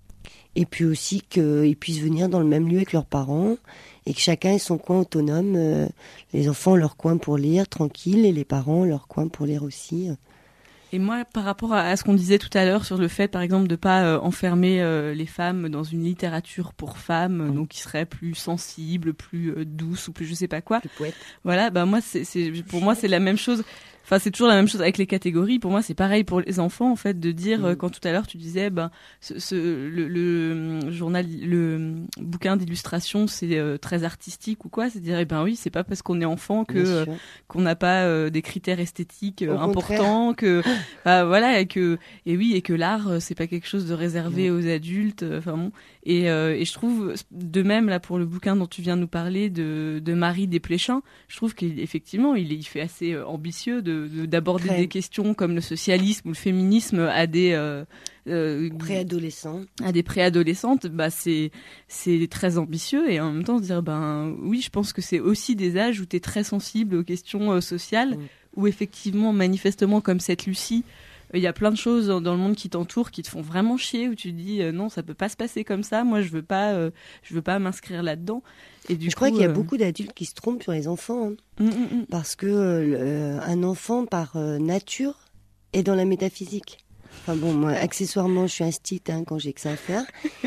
Et puis aussi qu'ils puissent venir dans le même lieu avec leurs parents. Et que chacun ait son coin autonome. Euh, les enfants ont leur coin pour lire, tranquille. Et les parents ont leur coin pour lire aussi. Et moi, par rapport à, à ce qu'on disait tout à l'heure sur le fait, par exemple, de pas euh, enfermer euh, les femmes dans une littérature pour femmes, mmh. donc qui serait plus sensible, plus euh, douce ou plus je sais pas quoi. Plus poète. Voilà, bah moi, c'est, c'est, pour moi, c'est la même chose. Enfin, c'est toujours la même chose avec les catégories. Pour moi, c'est pareil pour les enfants, en fait, de dire, mmh. quand tout à l'heure tu disais, ben, ce, ce, le, le journal, le bouquin d'illustration, c'est euh, très artistique ou quoi. C'est de dire, eh ben oui, c'est pas parce qu'on est enfant que euh, qu'on n'a pas euh, des critères esthétiques euh, importants, que bah, voilà, et que et oui, et que l'art, c'est pas quelque chose de réservé mmh. aux adultes. Enfin bon, et, euh, et je trouve de même là pour le bouquin dont tu viens de nous parler de de Marie Desplechin, je trouve qu'effectivement, il, il fait assez euh, ambitieux de De, d'aborder Très. des questions comme le socialisme ou le féminisme à des euh, euh, préadolescents, à des préadolescentes, bah c'est c'est très ambitieux et en même temps se dire ben oui, je pense que c'est aussi des âges où tu es très sensible aux questions euh, sociales, mmh. où effectivement manifestement comme cette Lucie, il y a plein de choses dans le monde qui t'entourent qui te font vraiment chier, où tu te dis euh, non, ça peut pas se passer comme ça, moi je veux pas euh, je veux pas m'inscrire là-dedans. Et du je coup, crois qu'il y a euh... beaucoup d'adultes qui se trompent sur les enfants, hein. mmh, mmh. parce que euh, un enfant par euh, nature est dans la métaphysique. Enfin bon, moi, accessoirement, je suis instite hein, quand j'ai que ça à faire,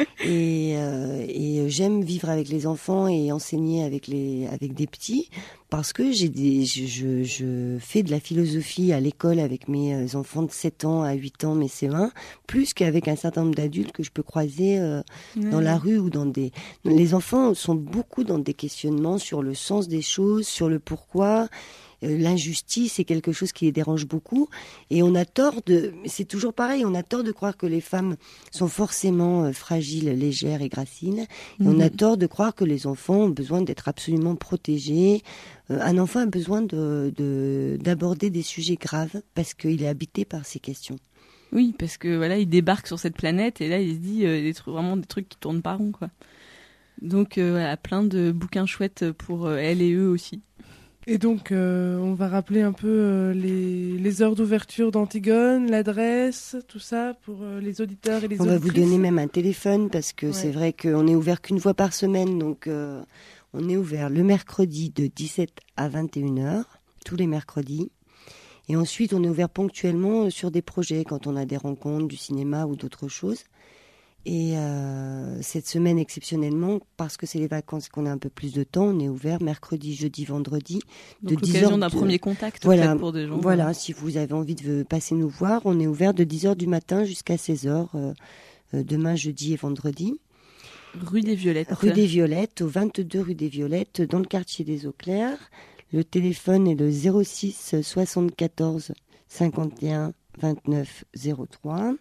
et, euh, et j'aime vivre avec les enfants et enseigner avec les avec des petits, parce que j'ai des, je, je, je fais de la philosophie à l'école avec mes enfants de sept ans à huit ans, mes C E un, plus qu'avec un certain nombre d'adultes que je peux croiser euh, mmh. dans la rue ou dans des. Les enfants sont beaucoup dans des questionnements sur le sens des choses, sur le pourquoi. Euh, l'injustice est quelque chose qui les dérange beaucoup. Et on a tort de... C'est toujours pareil, on a tort de croire que les femmes sont forcément euh, fragiles, légères et graciles. Et mmh. on a tort de croire que les enfants ont besoin d'être absolument protégés. Euh, un enfant a besoin de, de, d'aborder des sujets graves parce qu'il est habité par ces questions. Oui, parce que voilà, il débarque sur cette planète et là, il se dit euh, des trucs, vraiment des trucs qui tournent pas rond, quoi. Donc, euh, voilà, plein de bouquins chouettes pour euh, elle et eux aussi. Et donc, euh, on va rappeler un peu euh, les, les heures d'ouverture d'Antigone, l'adresse, tout ça, pour euh, les auditeurs et les on auditrices. On va vous donner même un téléphone, parce que ouais. c'est vrai qu'on est ouvert qu'une fois par semaine, donc euh, on est ouvert le mercredi de dix-sept à vingt et une heures, tous les mercredis. Et ensuite, on est ouvert ponctuellement sur des projets, quand on a des rencontres, du cinéma ou d'autres choses. Et euh, cette semaine, exceptionnellement, parce que c'est les vacances et qu'on a un peu plus de temps, on est ouvert mercredi, jeudi, vendredi. Donc de l'occasion d'un de... premier contact voilà, pour des gens. Voilà, ouais. si vous avez envie de passer nous voir, on est ouvert de dix heures du matin jusqu'à seize heures, euh, euh, demain, jeudi et vendredi. Rue des Violettes. Rue des Violettes, au vingt-deux rue des Violettes, dans le quartier des Eaux Claires. Le téléphone est le zéro six soixante-quatorze cinquante et un vingt-neuf zéro trois.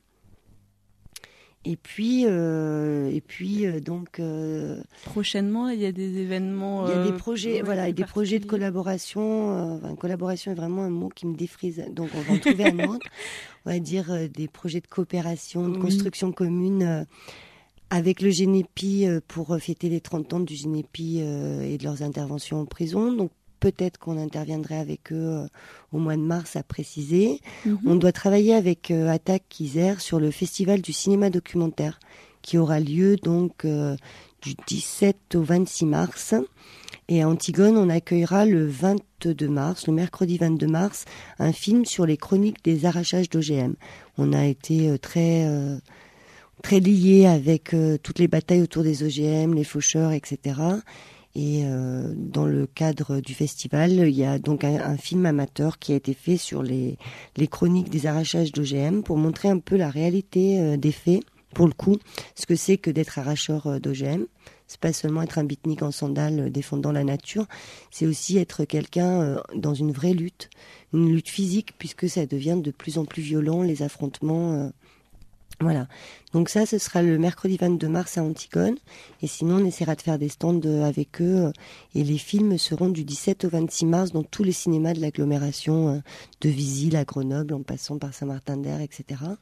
Et puis, euh, et puis euh, donc. Euh, Prochainement, il y a des événements. Il y a des euh, projets, ouais, voilà, des projets de collaboration. Euh, enfin, collaboration est vraiment un mot qui me défrise. Donc, on va en trouver un autre. On va dire euh, des projets de coopération, de oui. construction commune euh, avec le Génépi euh, pour fêter les trente ans du Génépi euh, et de leurs interventions en prison. Donc, peut-être qu'on interviendrait avec eux euh, au mois de mars, à préciser. Mm-hmm. On doit travailler avec euh, Attaque Isère sur le festival du cinéma documentaire qui aura lieu donc euh, du dix-sept au vingt-six mars. Et à Antigone, on accueillera le vingt-deux mars, le mercredi vingt-deux mars, un film sur les chroniques des arrachages d'O G M. On a été euh, très... Euh, très liés avec euh, toutes les batailles autour des O G M, les faucheurs, et cetera. Et euh, dans le cadre du festival, il y a donc un, un film amateur qui a été fait sur les, les chroniques des arrachages d'O G M pour montrer un peu la réalité euh, des faits, pour le coup, ce que c'est que d'être arracheur euh, d'O G M. C'est pas seulement être un beatnik en sandales euh, défendant la nature, c'est aussi être quelqu'un euh, dans une vraie lutte, une lutte physique, puisque ça devient de plus en plus violent, les affrontements... Euh, Voilà. Donc ça, ce sera le mercredi vingt-deux mars à Antigone. Et sinon, on essaiera de faire des stands avec eux. Et les films seront du dix-sept au vingt-six mars dans tous les cinémas de l'agglomération, de Visil à Grenoble, en passant par Saint-Martin-d'Air, et cetera.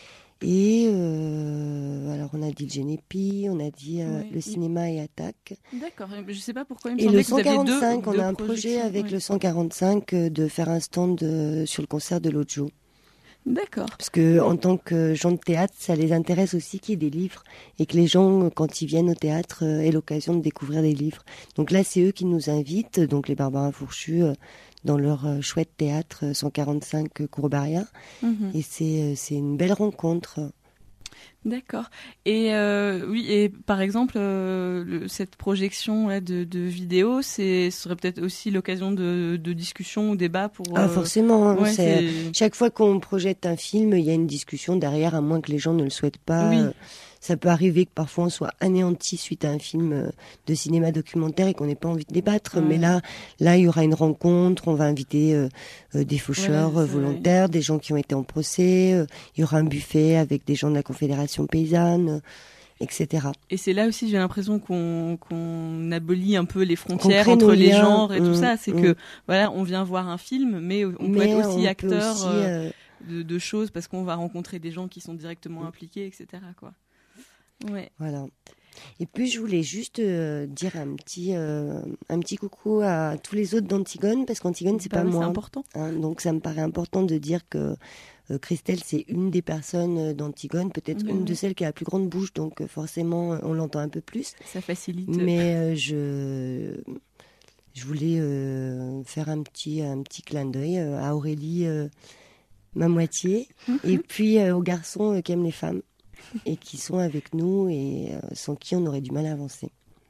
Et euh, alors, on a dit le Génépi, on a dit euh, oui, le cinéma et Attaque. D'accord. Je ne sais pas pourquoi il me et semblait le cent quarante-cinq, que vous aviez deux, on a deux un projet avec ouais. le cent quarante-cinq de faire un stand de, sur le concert de Lojo. D'accord. Parce que en tant que gens de théâtre, ça les intéresse aussi qu'il y ait des livres et que les gens, quand ils viennent au théâtre, euh, aient l'occasion de découvrir des livres. Donc là, c'est eux qui nous invitent, donc les Barbarins Fourchus, euh, dans leur euh, chouette théâtre euh, cent quarante-cinq euh, Courbaria. Mm-hmm. Et c'est, euh, c'est une belle rencontre. D'accord. Et euh, oui, et par exemple, euh, le, cette projection là, de, de vidéo, c'est ce serait peut-être aussi l'occasion de, de discussion ou débat pour. Ah euh... forcément. Hein, ouais, c'est... C'est... Chaque fois qu'on projette un film, il y a une discussion derrière, à moins que les gens ne le souhaitent pas. Oui. Ça peut arriver que parfois on soit anéanti suite à un film de cinéma documentaire et qu'on n'ait pas envie de débattre. Ouais. Mais là, là, il y aura une rencontre. On va inviter euh, euh, des faucheurs ouais, volontaires, vrai. Des gens qui ont été en procès. Euh, il y aura un buffet avec des gens de la Confédération paysanne, euh, et cetera. Et c'est là aussi, j'ai l'impression qu'on, qu'on abolit un peu les frontières entre les liens, genres et mmh, tout ça. C'est mmh. que voilà, on vient voir un film, mais on mais peut être aussi on acteur aussi, euh, de, de choses parce qu'on va rencontrer des gens qui sont directement impliqués, et cetera. Quoi. Ouais. Voilà. Et puis je voulais juste euh, dire un petit euh, un petit coucou à tous les autres d'Antigone parce qu'Antigone c'est bah pas oui, moi. C'est important. Hein, donc ça me paraît important de dire que euh, Christelle c'est une des personnes d'Antigone, peut-être mmh. une de celles qui a la plus grande bouche, donc euh, forcément on l'entend un peu plus. Ça facilite. Mais euh, je je voulais euh, faire un petit un petit clin d'œil euh, à Aurélie, euh, ma moitié, mmh. et puis euh, aux garçons euh, qui aiment les femmes. Et qui sont avec nous et euh, sans qui on aurait du mal à avancer.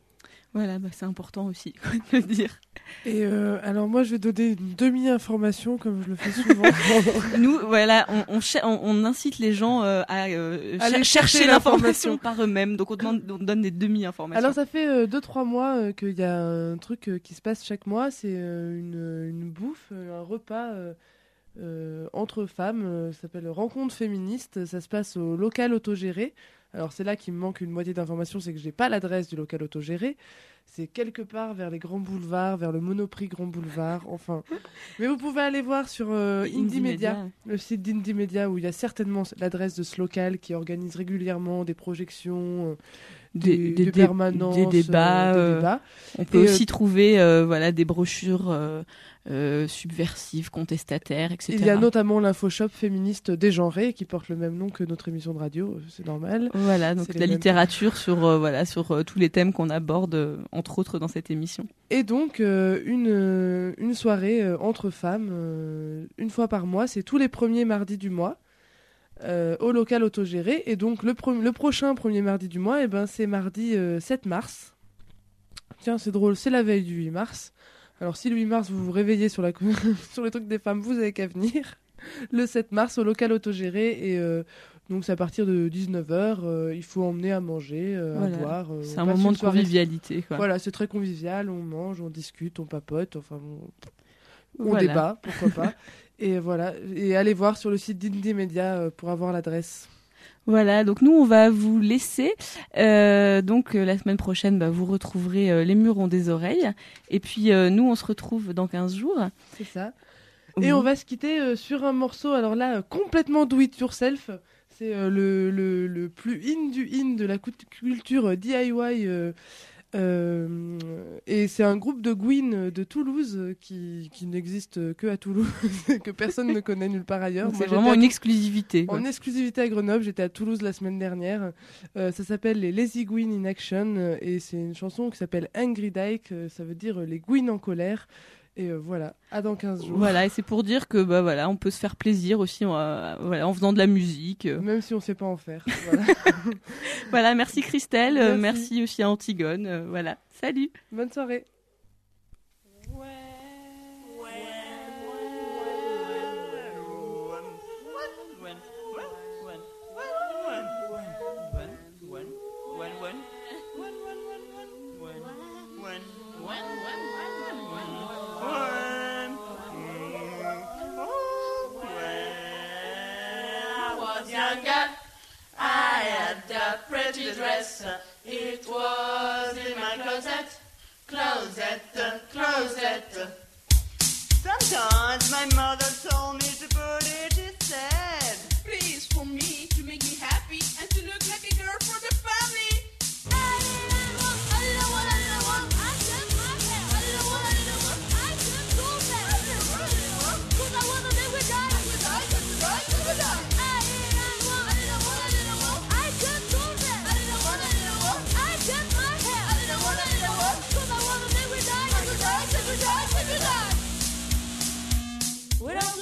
Voilà, bah, c'est important aussi de le dire. Et euh, alors moi, je vais donner une demi-information, comme je le fais souvent. Nous, voilà, on, on, cher- on, on incite les gens euh, à euh, Aller cher- chercher chercher l'information l'information. par eux-mêmes. Donc on, demande, on donne des demi-informations. Alors ça fait deux trois mois euh, qu'il y a un truc euh, qui se passe chaque mois, c'est euh, une, une bouffe, euh, un repas euh, euh, entre femmes, euh, ça s'appelle Rencontre féministe, ça se passe au local autogéré. Alors c'est là qu'il me manque une moitié d'informations, c'est que j'ai pas l'adresse du local autogéré. C'est quelque part vers les grands boulevards, vers le Monoprix Grand Boulevard, enfin. Mais vous pouvez aller voir sur euh, Indie, Indie Media, Media. le site d'Indie Media, où il y a certainement l'adresse de ce local qui organise régulièrement des projections, euh, des, Des- des, des- permanences, des débats, euh, des euh, débats. On peut Et, aussi euh, trouver euh, voilà, des brochures euh, euh, subversives, contestataires, et cetera. Il y a notamment l'infoshop féministe dégenrée qui porte le même nom que notre émission de radio, c'est normal. Voilà, donc C'est de la les mêmes- littérature sur, euh, voilà, sur euh, tous les thèmes qu'on aborde, euh, entre autres dans cette émission. Et donc, euh, une, euh, une soirée euh, entre femmes, euh, une fois par mois, c'est tous les premiers mardis du mois, euh, au local autogéré. Et donc, le, pro- le prochain premier mardi du mois, eh ben, c'est mardi euh, sept mars. Tiens, c'est drôle, c'est la veille du huit mars. Alors, si le huit mars, vous vous réveillez sur, la... sur les trucs des femmes, vous avez qu'à venir. Le sept mars, au local autogéré. Et euh, donc, c'est à partir de dix-neuf heures. euh, il faut emmener à manger, euh, Voilà. à boire. euh, C'est on un passe moment une de soirée- convivialité, quoi. Voilà, c'est très convivial. On mange, on discute, on papote. Enfin, on, on Voilà. débat, pourquoi pas. Et voilà. Et allez voir sur le site d'Indie Media euh, pour avoir l'adresse. Voilà, donc nous on va vous laisser. Euh, donc euh, la semaine prochaine, bah, vous retrouverez euh, Les Murs ont des oreilles. Et puis euh, nous on se retrouve dans quinze jours. C'est ça. Oui. Et on va se quitter euh, sur un morceau, alors là, euh, complètement do it yourself. C'est euh, le, le, le plus in du in de la cou- culture euh, D I Y. euh, euh, et c'est un groupe de Gwyn de Toulouse euh, qui, qui n'existe que à Toulouse, que personne ne connaît nulle part ailleurs. Donc, Moi, c'est j'étais vraiment à une Tou- exclusivité, quoi. En exclusivité à Grenoble, j'étais à Toulouse la semaine dernière. Euh, ça s'appelle les Lazy Gwyn in Action euh, et c'est une chanson qui s'appelle Angry Dyke, euh, ça veut dire euh, les Gwyn en colère. Et euh, voilà, à dans quinze jours. Voilà, et c'est pour dire que bah voilà, on peut se faire plaisir aussi euh, voilà, en faisant de la musique. euh. Même si on sait pas en faire. Voilà. Voilà, merci Christelle, euh, Merci. merci aussi à Antigone. euh, voilà, salut. Bonne soirée. Younger, I had a pretty dress. It was in my closet, closet, closet. Sometimes my mother told me to put it instead. Please, for me, to make me happy and to look like a girl for the family. We don't